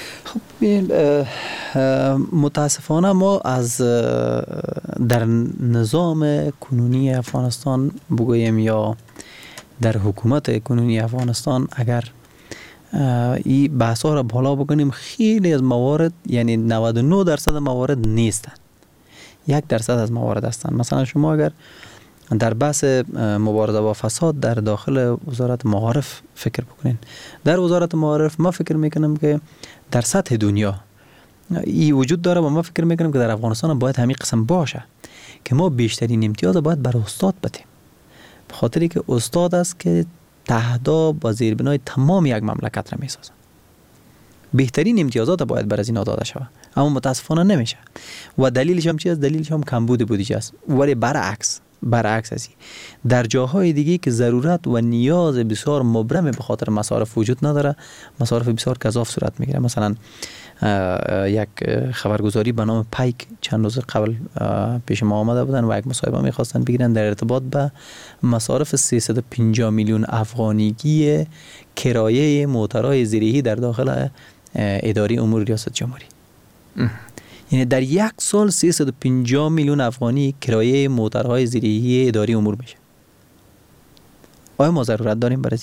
متاسفانه ما از در نظام کنونی افغانستان بگوییم یا در حکومت کنونی افغانستان اگر این بحث ها را بالا بکنیم خیلی از موارد یعنی 99% موارد نیستند 1% از موارد هستند. مثلا شما اگر در بحث مبارزه با فساد در داخل وزارت معارف فکر بکنین در وزارت معارف ما فکر میکنم که در سطح دنیا این وجود داره و ما فکر میکنم که در افغانستان باید همین قسم باشه که ما بیشترین امتیاز باید بر استاد بدیم به خاطری که استاد است که تهدا با زیربنای تمام یک مملکت را میسازه بهترین امتیازات باید بر از اینا داده شود اما متاسفانه نمیشه و دلیلش هم چی است؟ دلیلش هم کمبود بودجه است ولی برعکس است در جاهای دیگه که ضرورت و نیاز بسیار مبرم به خاطر مصارف وجود نداره مصارف بسیار گزاف صورت میگیره. مثلا یک خبرگزاری به نام پایک چند روز قبل پیش ما آمده بودن و یک مصاحبه میخواستن بگیرن در ارتباط به مصارف 350 میلیون افغانیگی کرایه موترهای زیرهی در داخل اداره امور ریاست جمهوری. یعنی در یک سال 350 میلیون افغانی کرایه موترهای زیرهی اداری امور میشه. آیا ما ضرورت داریم برای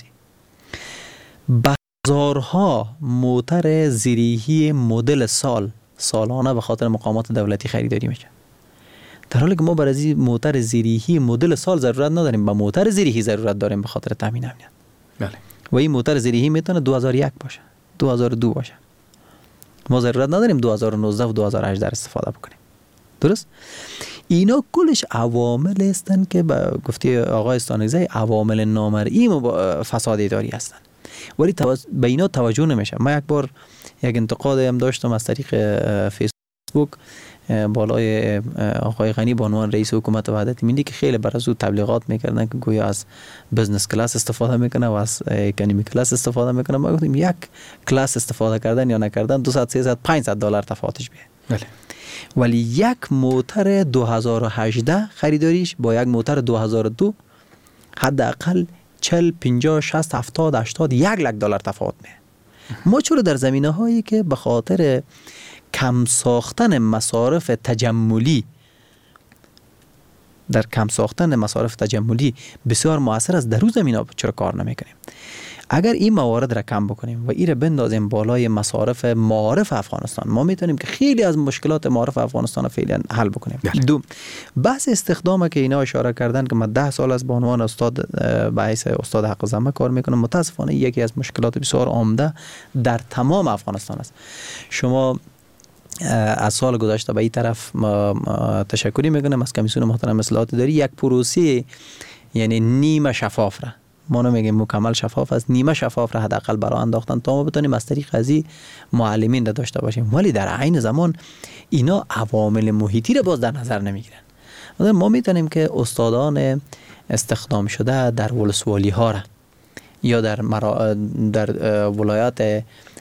هزارها موتر زیرهی مدل سالانه به خاطر مقامات دولتی خریداری میشه در حالی که ما برای موتر زیرهی مدل سال ضرورت نداریم، به موتر زیرهی ضرورت داریم به خاطر تامین امنیت. بله. و این موتر زیرهی میتونه 2001 باشه، 2002 باشه. ما ضرورت نداریم 2019 و 2018 استفاده بکنیم. درست؟ اینا کلش عوامل هستند که به گفته آقای استانگزی عوامل نامرئی فساد اداری هستند. ولی به اینا توجه نمیشه. من یک بار یک انتقاد هم داشتم از طریق فیسبوک بالای آقای غنی به عنوان رئیس حکومت وحدت ملی که خیلی بر از او تبلیغات میکردن که گویا از بزنس کلاس استفاده میکنه و از اکانومی کلاس استفاده میکنه. ما گفتیم یک کلاس استفاده کردن یا نکردن 200 300 500 دلار تفاوتش بیه. بله. ولی یک موتر 2018 خریداریش با یک موتر 2002 حداقل 40 50 60 70 80 1 لک دلار تفاوت میه. ما چرا در زمینه هایی که به خاطر کم ساختن مصارف تجملی بسیار مؤثر است، در روز زمینه چرا کار نمیکنیم؟ اگر این موارد را کم بکنیم و این را بندازیم بالای مصارف معارف افغانستان، ما میتونیم که خیلی از مشکلات معارف افغانستان فعلا حل بکنیم. دو، بحث استخدام که اینا اشاره کردن که من 10 سال از به عنوان استاد به حیث استاد حق زحمه کار میکنم، متاسفانه یکی از مشکلات بسیار عمده در تمام افغانستان است. شما از سال گذشته به این طرف تشکری میکنم از کمیسیون محترم اصلاحات اداری، یک پروسه یعنی نیمه شفاف را، ما نمیگیم مکمل شفاف است، نیمه شفاف را حداقل برای انداختن تا ما بتونیم از طریق ازی معلمین را داشته باشیم. ولی در عین زمان اینا عوامل محیطی را باز در نظر نمیگیرن. ما میتونیم که استادان استخدام شده در ولسوالی ها را یا در ولایات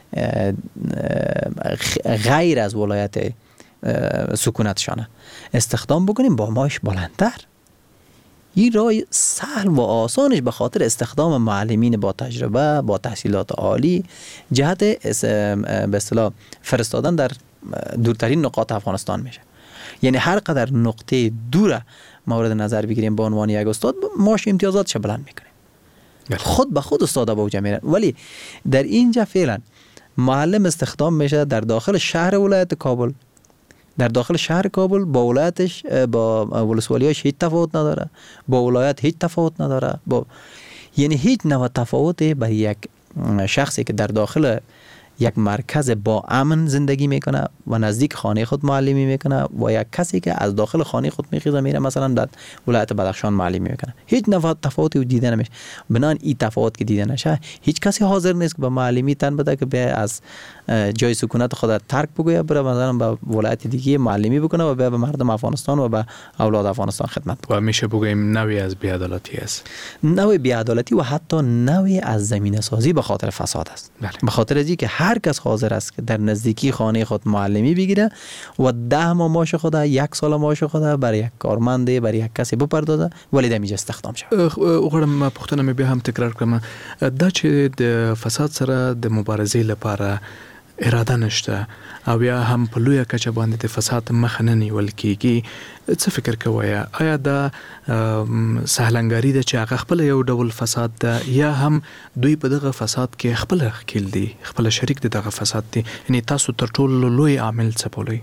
غیر از ولایت سکونتشانه استخدام بکنیم با معاش بلندتر. این راه سهل و آسانش به خاطر استخدام معلمین با تجربه با تحصیلات عالی جهت به اصطلاح فرستادن در دورترین نقاط افغانستان میشه. یعنی هر قدر نقطه دور مورد نظر بگیریم به عنوان یک استاد، معاش امتیازاتش بلند میکنیم. خود به خود استادا با جمعیت. ولی در اینجا فعلا معلم استخدام میشه در داخل شهر ولایت کابل. در داخل شهر کابل با ولایتش با ولسوالیاش هیچ تفاوت نداره، با ولایت هیچ تفاوت نداره، یعنی هیچ نوع تفاوتی برای یک شخصی که در داخل یک مرکز با امن زندگی میکنه و نزدیک خانه خود معلمی میکنه و یک کسی که از داخل خانه خود میخیزه میره مثلا در ولایت بدخشان معلمی میکنه، هیچ تفاوتی دیده نمیشه. بنان این تفاوت که دیده نشه هیچ کسی حاضر نیست که به معلمی تن بده که به از جای سکونت خود ترک بگویه بره مثلا به ولایت دیگه معلمی بکنه و به مردم افغانستان و به اولاد افغانستان خدمت بکنه. و میشه بگوییم نوعی از بی‌عدالتی است، نوع بی‌عدالتی و حتی نوعی از زمینه سازی به خاطر فساد است. به خاطر از اینکه هر کس حاضر است که در نزدیکی خانه خود معلمی بگیره و 10 ماه معاش خود، 1 سال معاش خود برای یک کارمند، برای یک کسی بپردازه ولی دمیج استخدام شود. غواړم پوښتنه مې بیا هم تکرار کړم، دا چې د فساد سره د مبارزې لپاره اراده نشته او یا هم په لویه کچه باندې د فساد مخه نه نیول کیږي، څه فکر کوئ؟ آیا دا سهلنګاري ده چې هغه خپل یو ډول فساد ده یا هم دوی په دغه فساد کې خپل ښکیل دي، خپل شریک دي دغه فساد دي؟ یعنی تاسو تر ټولو لوی عامل څه بولئ؟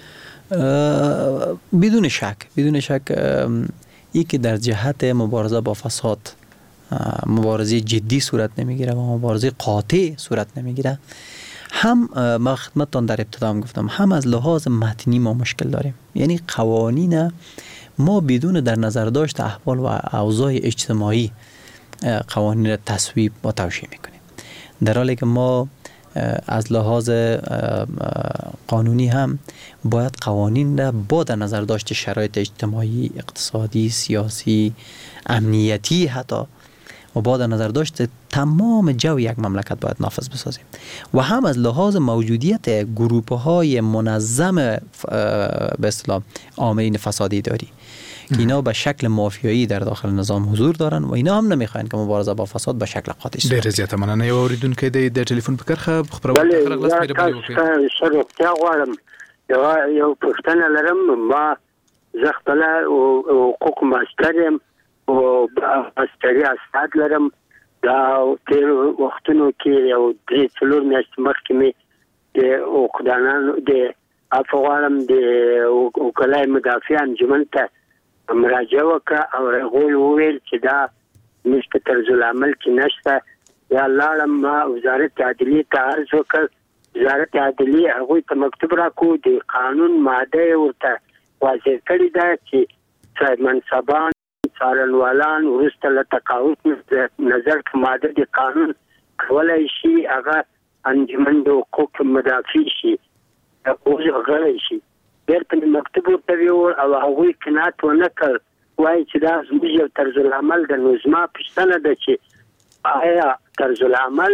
بدون شک ای که در جهت مبارزه با فساد مبارزه جدی صورت نمیگیره و مبارزه قاطع صورت نمیگیره، هم ما خدمتتان در ابتدا هم گفتم هم از لحاظ متنی ما مشکل داریم. یعنی قوانین ما بدون در نظر داشت احوال و اوضاع اجتماعی قوانین را تصویب و توشیح میکنیم، در حالی که ما از لحاظ قانونی هم باید قوانین را با در نظر داشت شرایط اجتماعی، اقتصادی، سیاسی، امنیتی حتی و با در نظر داشت تمام جو یک مملکت باید نافذ بسازیم و هم از لحاظ موجودیت گروه‌های منظم به اصطلاح عاملین فسادی داری که اینا به شکل مافیایی در داخل نظام حضور دارن و اینا هم نمیخواین که مبارزه با فساد به شکل قاطع شه. ډیر زیاته مننه. یو اوریدونکو د ټلیفون په کرخه خبرونه خلک لاس پیری وکړي. شروع غواړم یو پښتنه لرم، ما زغتله او حقوق ماسترم او ماستری استاد لرم. دا تیر وختونو کې یو 3 میاشتې مخکې مې د اوقدانانو د افغانم د وکالای مدافع انجمن ته مراجعه وکړه او هغوی وویل چې دا نشته، طرز العمل کې نشته. یا لاړم ما وزارت عدلیې ته عرض وکړ، وزارت عدلیې هغوی ته مکتوب راکړو، د قانون ماده ورته واضح کړې ده چې منصبان څارنوالان وروسته له تقاعد نظر په ماده د قانون کولی شي هغه انجمن د حقوق مدافع شي او غړی شي. بیرته مې مکتوب ورته ویوړ او هغوی قناعت ونه کړ، وایي چې دا زموږ یو طرز العمل ده. نو زما پوښتنه ده چې آیا طرز العمل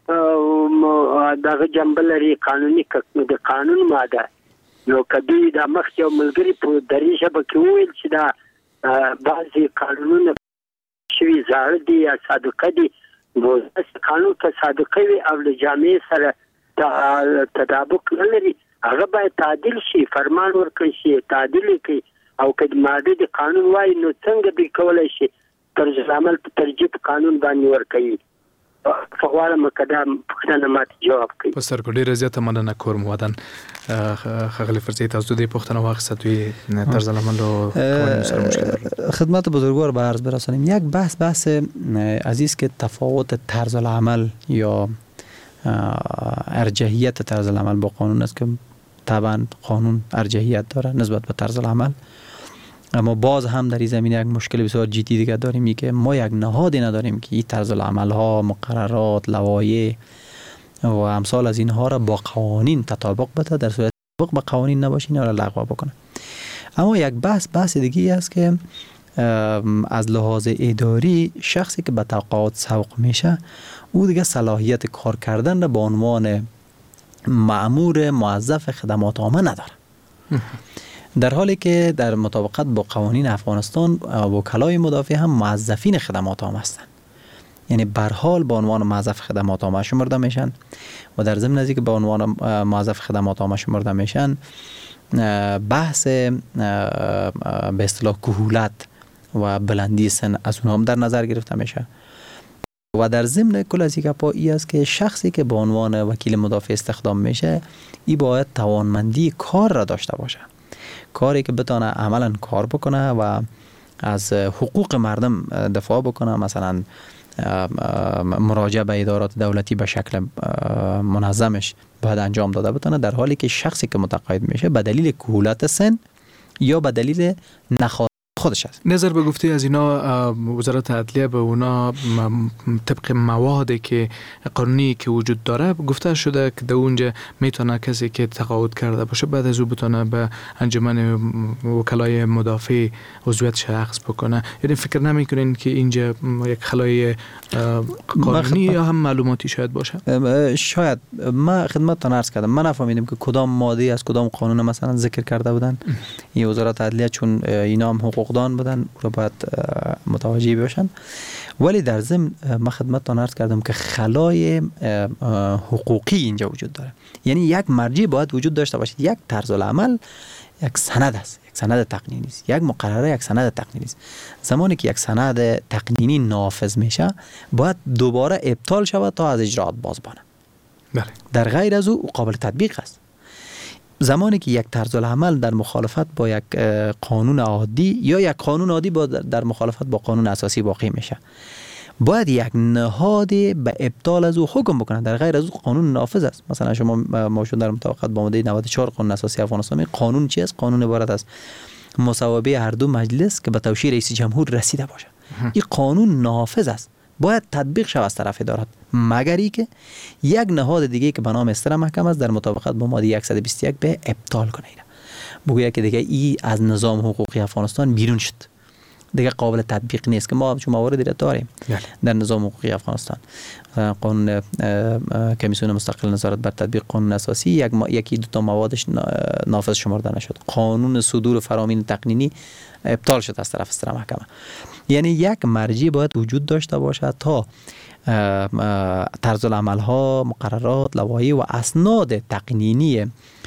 دغه جنبه لري قانوني د قانون ماده؟ نو که دوی دا مخکې یو ملګري په دري ژبه کې وویل چې دا بعضې قانونونه شوي زاړه دي یا صادقه دي، نو قانون که صادقه وي او له جامعې سره تطابق نه لري هغه باید تعدیل شي، فرمان ورکړي شي، تعدیل کړي. او که ماده د قانون وایي نو څنګه دوی کولی شي طرز العمل په ترجیح قانون باندې ورکوي؟ فغواړم که دا پوښتنه ماته جواب کړي. په سترګو ډېره زیاته مننه کورم ودان ښاغلي فرزي، تاسو د پوښتنه واخیسته دوی طرز العمل و قوانین سره مشکل دارید. خدمت بزرگوار به عرض برسانیم یک بحث عزیز که تفاوت طرز العمل یا ارجحیت طرز العمل با قانون است که طبعا قانون ارجحیت داره نسبت به طرز العمل، اما باز هم در این زمینه یک مشکل بسیار جدی دیگه داریم، این که ما یک نهادی نداریم که این طرز العمل ها، مقررات، لوایح و امثال از اینها را با قوانین تطابق بده، در صورت تطابق با قوانین نباشه اینا را لغو بکنه. اما یک بحث دیگه است که از لحاظ اداری شخصی که به تقاعد سوق میشه او دیگه صلاحیت کار کردن را به عنوان مأمور موظف خدمات عامه نداره، در حالی که در مطابقت با قوانین افغانستان وکلای مدافع هم موظفین خدمات عامه هستند، یعنی به هر حال به عنوان موظف خدمات عامه شمرده میشن و در ضمن ازی که به عنوان موظف خدمات عامه شمرده میشن بحث به اصطلاح کهولت و بلندی سن از اونها هم در نظر گرفته میشه و در ضمن کل از این ای است که شخصی که به عنوان وکیل مدافع استخدام میشه ای باید توانمندی کار را داشته باشه، کاری که بتونه عملا کار بکنه و از حقوق مردم دفاع بکنه، مثلا مراجعه به ادارات دولتی به شکل منظمش باید انجام داده بتونه، در حالی که شخصی که متقاعد میشه به دلیل کهولت سن یا به دلیل نخواست خودش است. نظر به گفته از اینا وزارت عدلیه به اونا طبق موادی که قانونی که وجود داره گفته شده که در اونجا میتونه کسی که تقاعد کرده باشه بعد از او بتونه به انجمن وکلای مدافع عضویت شخص بکنه. یعنی فکر نمیکنین که اینجا یک خلای قانونی یا هم معلوماتی شاید باشه؟ شاید. ما خدمتتون عرض کردم من نفهمیدم که کدام ماده از کدام قانون مثلا ذکر کرده بودن. این وزارت عدلیه چون اینا هم حقوقدان بودن رو باید متوجه بشن، ولی در ضمن ما خدمتتون عرض کردم که خلای حقوقی اینجا وجود داره. یعنی یک مرجع باید وجود داشته باشه. یک طرز العمل یک سند است، یک سند تقنینی است. یک مقرره یک سند تقنینی است. زمانی که یک سند تقنینی نافذ میشه باید دوباره ابطال شود تا از اجراات باز بانه. بله. در غیر از او قابل تطبیق است. زمانی که یک طرز العمل در مخالفت با یک قانون عادی یا یک قانون عادی در مخالفت با قانون اساسی واقع میشه، باید یک نهاد به ابطال از او حکم بکنه. در غیر از او قانون نافذ است. مثلا شما موجود در مطابقت با ماده 94 قانون اساسی افغانستان، قانون چی است؟ قانون عبارت است مساوی هر دو مجلس که به توشیح رئیس جمهور رسیده باشه. این قانون نافذ است، باید تطبیق شود از طرف ادارات، مگر ای که یک نهاد دیگه که به نام استر محکمه است در مطابقت با ماده 121 به ابطال کنه. بگوید که دیگه ای از نظام حقوقی افغانستان بیرون شد، دیگه قابل تطبیق نیست. که ما چون مواردی را داریم در نظام حقوقی افغانستان، قانون کمیسیون مستقل نظارت بر تطبیق قانون اساسی یکی دو تا موادش نافذ شمرده نشد. قانون صدور فرامین تقنینی ابطال شد از طرف استر محکمه. یعنی یک مرجع باید وجود داشته باشد تا طرز العمل ها، مقررات، لوایح و اسناد تقنینی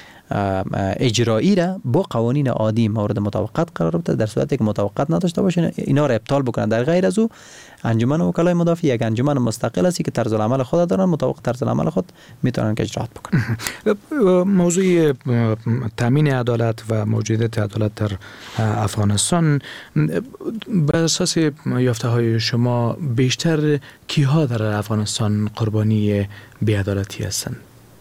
اجرایی را با قوانین عادی مورد مطابقت قرار بده. در صورتی که مطابقت نداشته باشه اینا را ابطال بکنن. در غیر از او انجمن وکلای مدافع یک انجمن مستقل است که طرز العمل خود دارن، مطابق طرز العمل خود میتونن که اجرات بکنن. موضوع تامین عدالت و موجودیت عدالت در افغانستان، بر اساس یافته های شما بیشتر کیها در افغانستان قربانی بی‌عدالتی هستند؟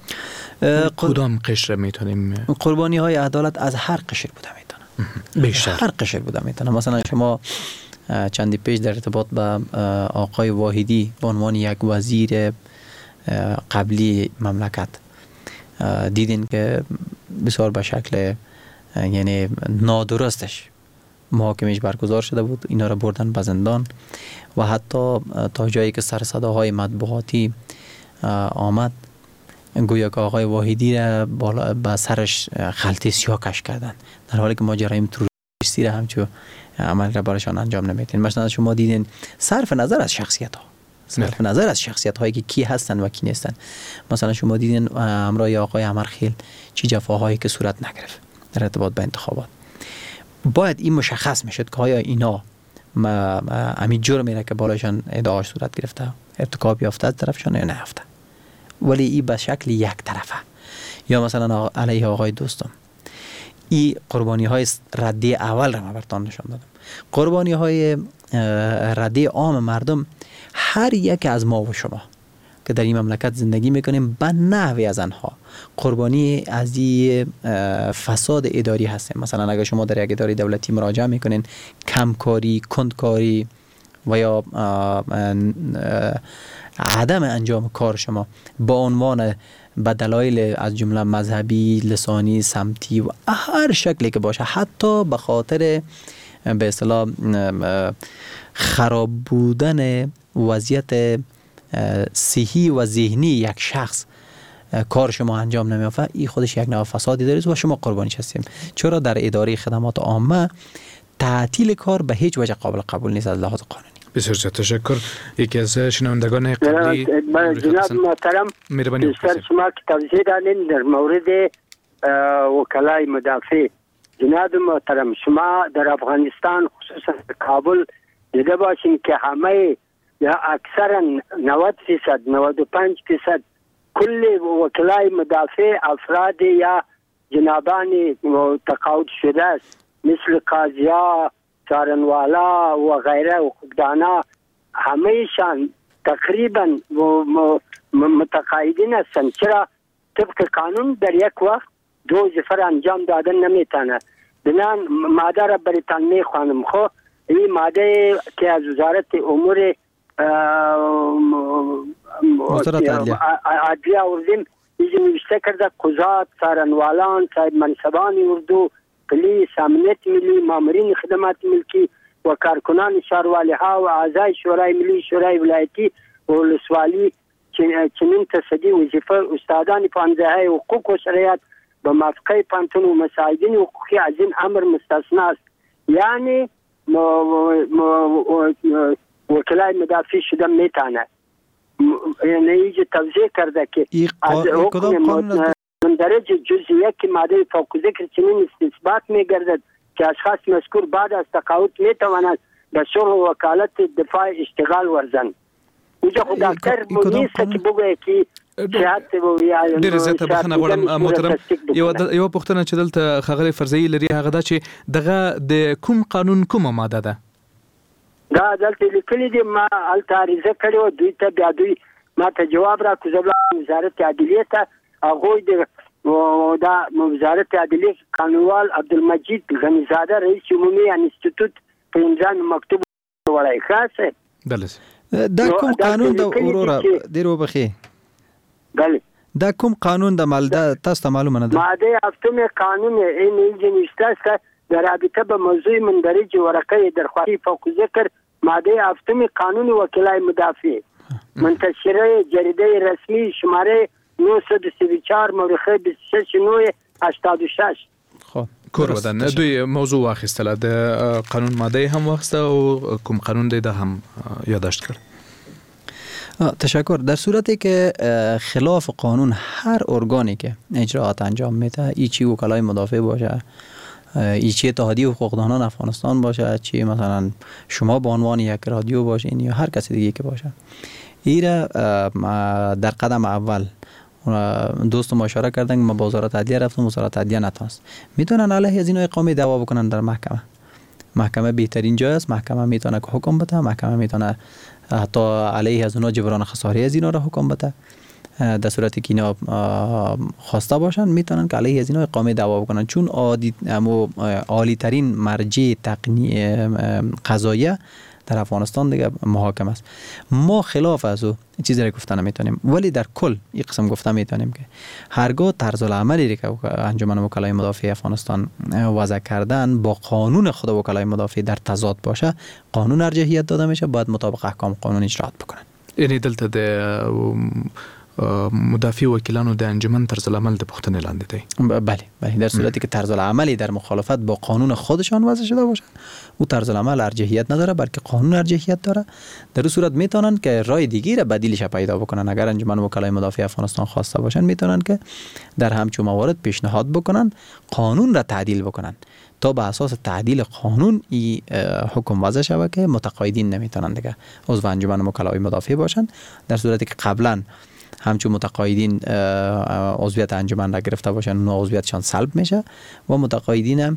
کدام قشر میتونیم؟ قربانی های عدالت از هر قشر بوده میتونه. بیشتر هر قشر بوده میتونه. مثلا شما چندی پیش در ارتباط به آقای واحدی به عنوان یک وزیر قبلی مملکت دیدین که بسیار به شکل یعنی نادرستش محاکمش برگزار شده بود. اینا را بردن به زندان و حتی تا جایی که سر صداهای مطبوعاتی آمد گویا که آقای واحدی را با سرش خلطی سیاه کش کردن، در حالی که ما جرایم تروریستی را همچون عمل را برایشان انجام نمیدین. مثلا شما دیدین صرف نظر از شخصیت ها، صرف نظر از شخصیت هایی که کی هستن و کی نیستن، مثلا شما دیدین همراه آقای عمرخیل چی جفاهایی که صورت نگرفت در ارتباط به انتخابات. باید این مشخص میشد که آیا اینا همین جرمی را که بالایشان ادعاش صورت گرفته ارتکاب یافته از طرفشان یا نیافته، ولی این به شکل یک طرفه. یا مثلا علیه آقای دوستم این قربانی های رده اول را من براتون نشان دادم. قربانی های رده عام مردم هر یک از ما و شما که در این مملکت زندگی میکنیم به نحوی از آنها قربانی از این فساد اداری هستیم. مثلا اگر شما در یک اداره دولتی مراجعه میکنین، کمکاری، کندکاری و یا عدم انجام کار شما با عنوان به دلایل از جمله مذهبی، لسانی، سمتی و هر شکلی که باشه، حتی به خاطر به اصطلاح خراب بودن وضعیت صحی و ذهنی یک شخص کار شما انجام نمیافته، این خودش یک نوع فسادی داره و شما قربانیش هستیم. چرا در اداره خدمات عامه تعطیل کار به هیچ وجه قابل قبول نیست از لحاظ قانونی. بسیار تشکر. یکی از شنوندگان قبلی جناب محترم بیشتر شما که توضیح دادین در مورد وکلای مدافع. جناب محترم شما در افغانستان خصوصا کابل دیده باشین که همه یا اکثرا 90% 95% کل وکلای مدافع افراد یا جنابان تقاعد شده است، مثل قاضیا، څارنوالا و غیره حقوقدانا همهشان تقریبا متقاعدین هستند، چرا طبق قانون در یک وقت 2 وظیفه انجام دادن نمیتونه. بنان ماده را برتان میخوانم. خب این ماده که از وزارت امور عدلیه آوردیم، اینجا نوشته کرده قضات، سارنوالان، صاحب منصبان اردو، پلیس، امنیت ملی، مامورین خدمات ملکی و کارکنان شهروانی ها و اعضای شورای ملی، شورای ولایتی و ولسوالی چنین تصدی وظیفه استادان پانزه‌های حقوق و شرایط به موافقه پانتون و مساعدین حقوقی از این امر مستثنا است. یعنی وکلای مدافع شده میتونه. یعنی اینجا توضیح کرده که از حکم مندرج جزئیه که ماده فوق ذکر چنین استثبات میگردد که اشخاص مذکور بعد از تقاعد میتوانند به شغل و وکالت دفاع اشتغال ورزند. اینجا خود دکتر نیست که بگویه که صحت و ډېر زیاته بخښنه غواړم محترم. یو پوښتنه چې دلته ښاغلی فرزي لري هغه دا چې دغه د کوم قانون کومه ماده ده؟ دا دلته لیکلي دي، ما هلته عریضه کړې وه دوی ته، بیا دوی ما ته جواب راکړو. زه ولاړم وزارت عدلیې ته، هغوی د دا وزارت عدلیې قانونوال عبدالمجید غنیزاده رئیس عمومي انستیتوت په امضا مکتوب وړی. ښه دا کوم قانون د وروره ډېر وبخښئ، بله دا کوم قانون د مالده تاسو ته معلومه نه ده؟ ماده هفتم قانون این اینجا نوشته است در رابطه به موضوع مندرج ورقه درخواست فوق ذکر، ماده هفتم قانون وکلای مدافع منتشره جریده رسمی شماره 934 مورخه 26/986. خب کور ودان دوی موضوع واخیستله، د قانون ماده هم واخیسته او کوم قانون دی ده هم یادداشت کرد. تشکر. در صورتی که خلاف قانون هر ارگانی که اجراعات انجام میده، ایچی وکلای مدافع باشه، ایچی اتحادیه حقوقدانان افغانستان باشه، چی مثلا شما به عنوان یک رادیو باشین یا هر کسی دیگه که باشه، ایره در قدم اول دوست ما اشاره کردن که ما با وزارت عدلیه رفتم، وزارت عدلیه نتونست، میتونن علیه از این اقامه دعوا بکنن در محکمه. محکمه بهترین جای است. محکمه میتونه که حکم بده، محکمه میتونه حتی علیه از اونا جبران خساری از اینا را حکم بده. در صورتی که اینا خواسته باشن میتونن که علیه از اینا اقامه دعوا بکنن، چون عالی ترین مرجع قضاییه در افغانستان دیگه محاکم است. ما خلاف از او چیزی را گفته نمیتونیم، ولی در کل این قسم گفته میتونیم که هرگاه طرز العملی که انجمن وکلای مدافع افغانستان وضع کردن با قانون خود وکلای مدافع در تضاد باشه، قانون ارجحیت داده میشه، باید مطابق احکام قانون اجرات بکنن. یعنی دلته د مدافع وکیلانو د انجمن طرز العمل د پوښتنې لاندې دی. بله در صورتی که طرز العملی در مخالفت با قانون خودشان وضع شده باشه، او طرز العمل ارجحیت نداره بلکه قانون ارجحیت داره. در این صورت میتونن که راه دیگه را بدیلش پیدا بکنن. اگر انجمن وکلای مدافع افغانستان خواسته باشن میتونن که در همچون موارد پیشنهاد بکنن قانون را تعدیل بکنن تا به اساس تعدیل قانون این حکم وضع شود که متقاعدین نمیتونن دیگه عضو انجمن وکلای مدافع باشن. در صورتی که قبلا همچون متقاعدین عضویت انجمن را گرفته باشن، اون عضویتشان سلب میشه و متقاعدین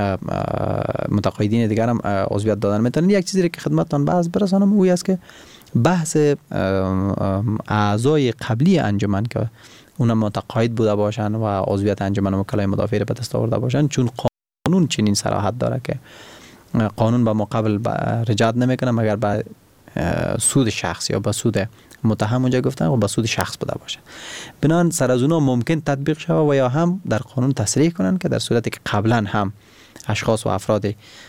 دیگر هم عضویت دادن میتونن. یک چیزی که خدمتتان بحث برسانم اوی است که بحث اعضای قبلی انجمن که اون متقاعد بوده باشن و عضویت انجمن وکلای مدافع را به دست آورده باشن، چون قانون چنین صراحت داره که قانون با مقابل رجعت نمیکنه مگر به سود شخص یا به سود متهم اونجا گفتن و به سود شخص بوده باشه. بنان سر از اونا ممکن تطبیق شود و یا هم در قانون تصریح کنن که در صورتی که قبلا هم اشخاص و افراد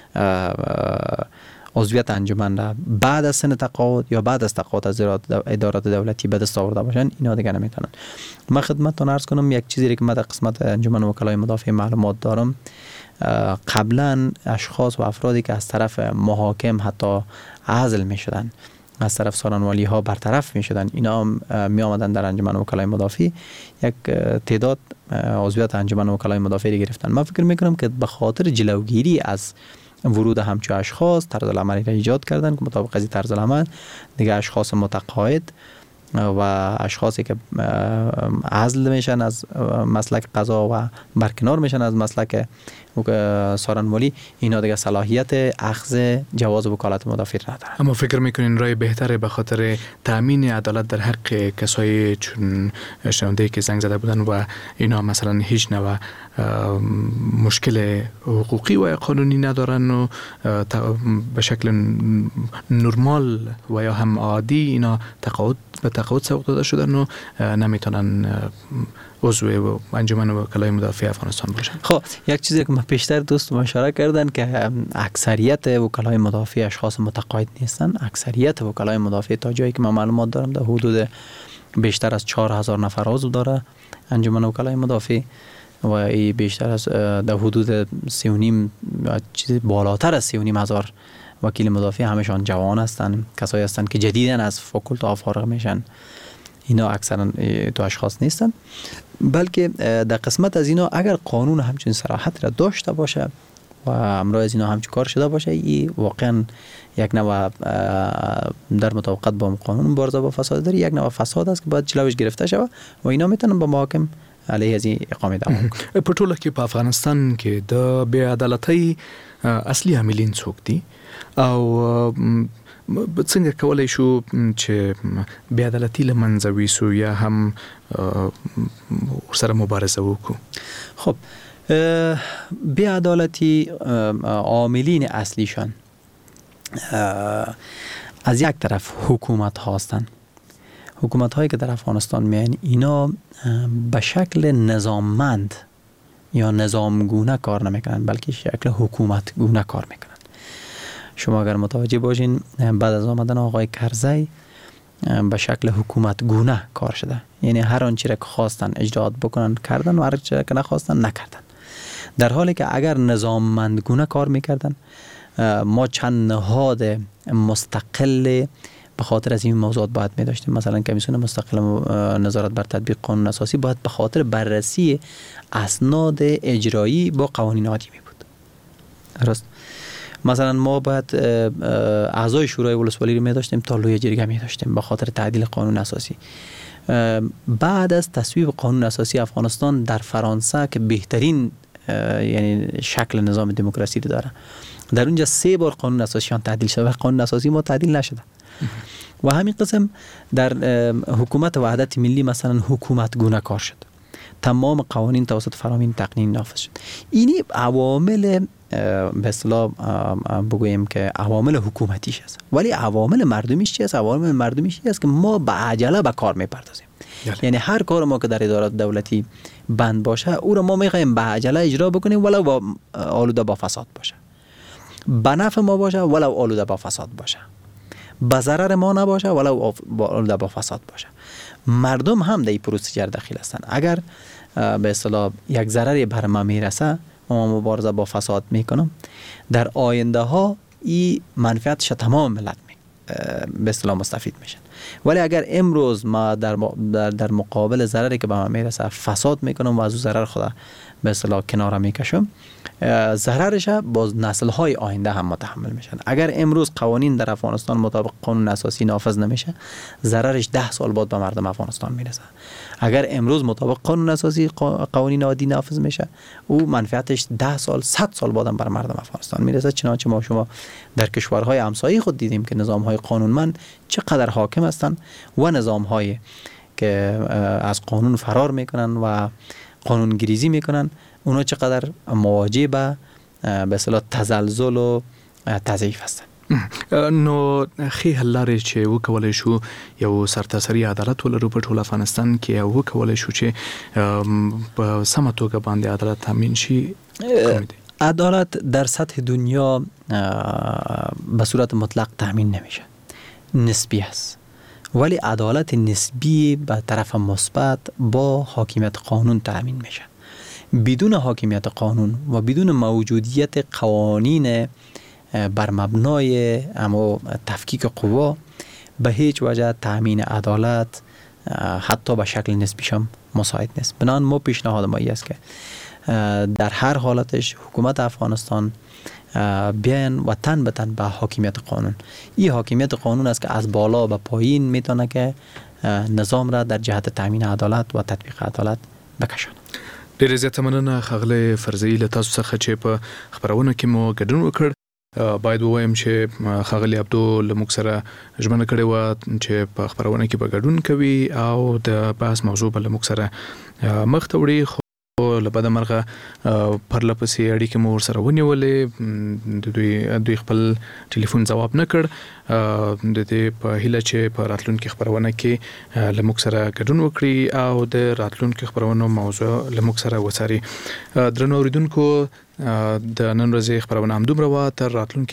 عضویت انجمن را بعد از سن تقاعد یا بعد از تقاعد از ادارات دولتی به دست آورده باشن، اینا دیگه نمیتونن. من خدمتتون عرض کنم یک چیزی که من در قسمت انجمن وکلای مدافع معلومات دارم، قبلا اشخاص و افرادی که از طرف محاکم حتی عزل می شدن، از طرف سارنوالی ها برطرف می شدن، اینا می آمدن در انجمن وکلای مدافع یک تعداد عضویت انجمن وکلای مدافع گرفتن. من فکر می کنم که به خاطر جلوگیری از ورود همچون اشخاص طرز العملی را ایجاد کردن که مطابق از طرز العمل دیگه اشخاص متقاعد و اشخاصی که عزل میشن از مسلک قضا و برکنار میشن از مسلک سارنمالی اینا دیگه صلاحیت اخذ جواز وکالت مدافع ندارن. اما فکر میکنین رای بهتره به خاطر تامین عدالت در حق کسایی چون شنونده که زنگ زده بودن و اینا مثلا هیچ نوع مشکل حقوقی و قانونی ندارن و به شکل نرمال و یا هم عادی اینا به تقاعد سوق داده شدن و نمیتونن عضو انجمن وکلای مدافع افغانستان باشن. خب یک چیزی که من پیشتر دوست اشاره کردن که اکثریت وکلای مدافع اشخاص متقاعد نیستن. اکثریت وکلای مدافع تا جایی که من معلومات دارم در حدود بیشتر از 4000 نفر عضو داره انجمن وکلای مدافع و ای بیشتر از در حدود 3.5 چیز بالاتر از 3.5 وکیل مدافع همشان جوان هستن، کسایی هستن که جدیدن از فاکولته فارغ میشن. اینا اکثرا تو اشخاص نیستن، بلکه در قسمت از اینا اگر قانون همچین صراحت را داشته باشه و امروز از اینا همچین کار شده باشه، این واقعا یک نوع در مطابقت با قانون مبارزه با فساد داره، یک نوع فساد است که باید جلوش گرفته شود و اینا میتونن با محاکم علیه از این اقامه دوام کنن. په ټوله کې په افغانستان کې د بې عدالتۍ اصلي عاملین څوک دي او څنګه کولای شو چې بې عدالتي له منځه ویسو یا هم ورسره مبارزه وکړو؟ خب بې عدالتي عاملین اصلیشان از یک طرف حکومت هستن. حکومت هایی که در افغانستان میان اینا به شکل نظاممند یا نظامگونه کار نمیکنن، بلکه شکل حکومت گونه کار میکنن. شما اگر متوجه باشین بعد از آمدن آقای کرزی به شکل حکومت گونه کار شده، یعنی هر آنچه را که خواستن اجرات بکنن کردن و هر چیزی که نخواستن نکردن، در حالی که اگر نظاممندگونه کار میکردن ما چند نهاد مستقل به خاطر از این موضوعات باید می داشتیم. مثلا کمیسیون مستقل نظارت بر تطبیق قانون اساسی باید به خاطر بررسی اسناد اجرایی با قوانین عادی می بود. درست. مثلا ما باید اعضای شورای ولسوالی رو می داشتیم تا لوی جرگه می داشتیم به خاطر تعدیل قانون اساسی. بعد از تصویب قانون اساسی افغانستان در فرانسه که بهترین یعنی شکل نظام دموکراسی رو داره، در اونجا 3 بار قانون اساسیشان تعدیل شده و قانون اساسی ما تعدیل نشده. و همین قسم در حکومت وحدت ملی مثلا حکومت گونه کار شد، تمام قوانین توسط فرامین تقنین نافذ شد. اینی عوامل به اصطلاح بگوییم که عوامل حکومتیش است، ولی عوامل مردمیش چی است؟ عوامل مردمیش است که ما به عجله به کار میپردازیم. یعنی هر کار ما که در ادارات دولتی بند باشه او را ما میخوایم به عجله اجرا بکنیم، ولو با آلوده با فساد باشه، به نفع ما باشه ولو آلوده با فساد باشه، به ضرر ما نباشه ولو آلوده با فساد باشه. مردم هم در این پروسیجر داخل هستند. اگر به اصطلاح یک ضرری بر ما میرسه ما مبارزه با فساد میکنم، در آینده ها این منفعتش تمام ملت به اصطلاح مستفید میشن. ولی اگر امروز ما در مقابل ضرری که به ما میرسه فساد میکنم و از اون ضرر خدا به اصطلاح کنار میکشم، ضررش باز نسل های آینده هم متحمل میشن. اگر امروز قوانین در افغانستان مطابق قانون اساسی نافذ نمیشه، ضررش 10 سال بعد به مردم افغانستان میرسه. اگر امروز مطابق قانون اساسی قوانین عادی نافذ میشه، او منفعتش 10 سال 100 سال بعد بر مردم افغانستان میرسه. چنانچه ما شما در کشورهای همسایه خود دیدیم که نظامهای قانونمند چقدر حاکم هستند و نظامهایی که از قانون فرار میکنن و قانون گریزی میکنن اونا چقدر مواجه به اصطلاح تزلزل و تضعیف هستن. نو خې حل لارې چې وکولای شو یو سرتاسري عدالت ولرو په ټول افغانستان کې وکولای شو چې په سمه توګه باندې عدالت تامین شي؟ عدالت در سطح دنیا به صورت مطلق تامین نمیشه، نسبی است. ولی عدالت نسبی به طرف مثبت با حاکمیت قانون تامین میشه. بدون حاکمیت قانون و بدون موجودیت قوانین بر مبنای اما تفکیک قوا به هیچ وجه تامین عدالت حتی به شکل نسبیش هم مساعد نیست. بنابراین ما پیشنهاد ما است که در هر حالتش حکومت افغانستان بیان و تن به تن به حاکمیت قانون. این حاکمیت قانون است که از بالا به پایین میتونه که نظام را در جهت تامین عدالت و تطبیق عدالت بکشاند. ډېر زیاته مننه ښاغلی فرزي له تاسو څخه چې په خبرونه کې مو ګډون وکړ. باید ووایم چې ښاغلی عبدو له موږ سره ژمنه کړې وه چې په خبرونه کې به ګډون کوي او د بحث موضوع به له موږ سره مخ ته وړي، خو له بده مرغه پرله پسې اړیکې مو ورسره ونیولې، دوی خپل ټلیفون ځواب نه کړ. د دې په هیله چې په راتلونکي خبرونه کې له موږ سره ګډون وکړي او د راتلونکي خبرونو موضوع له موږ سره وڅاري. درنو اوریدونکو، د نن ورځې خبرونه همدومره وه. تر راتلونکي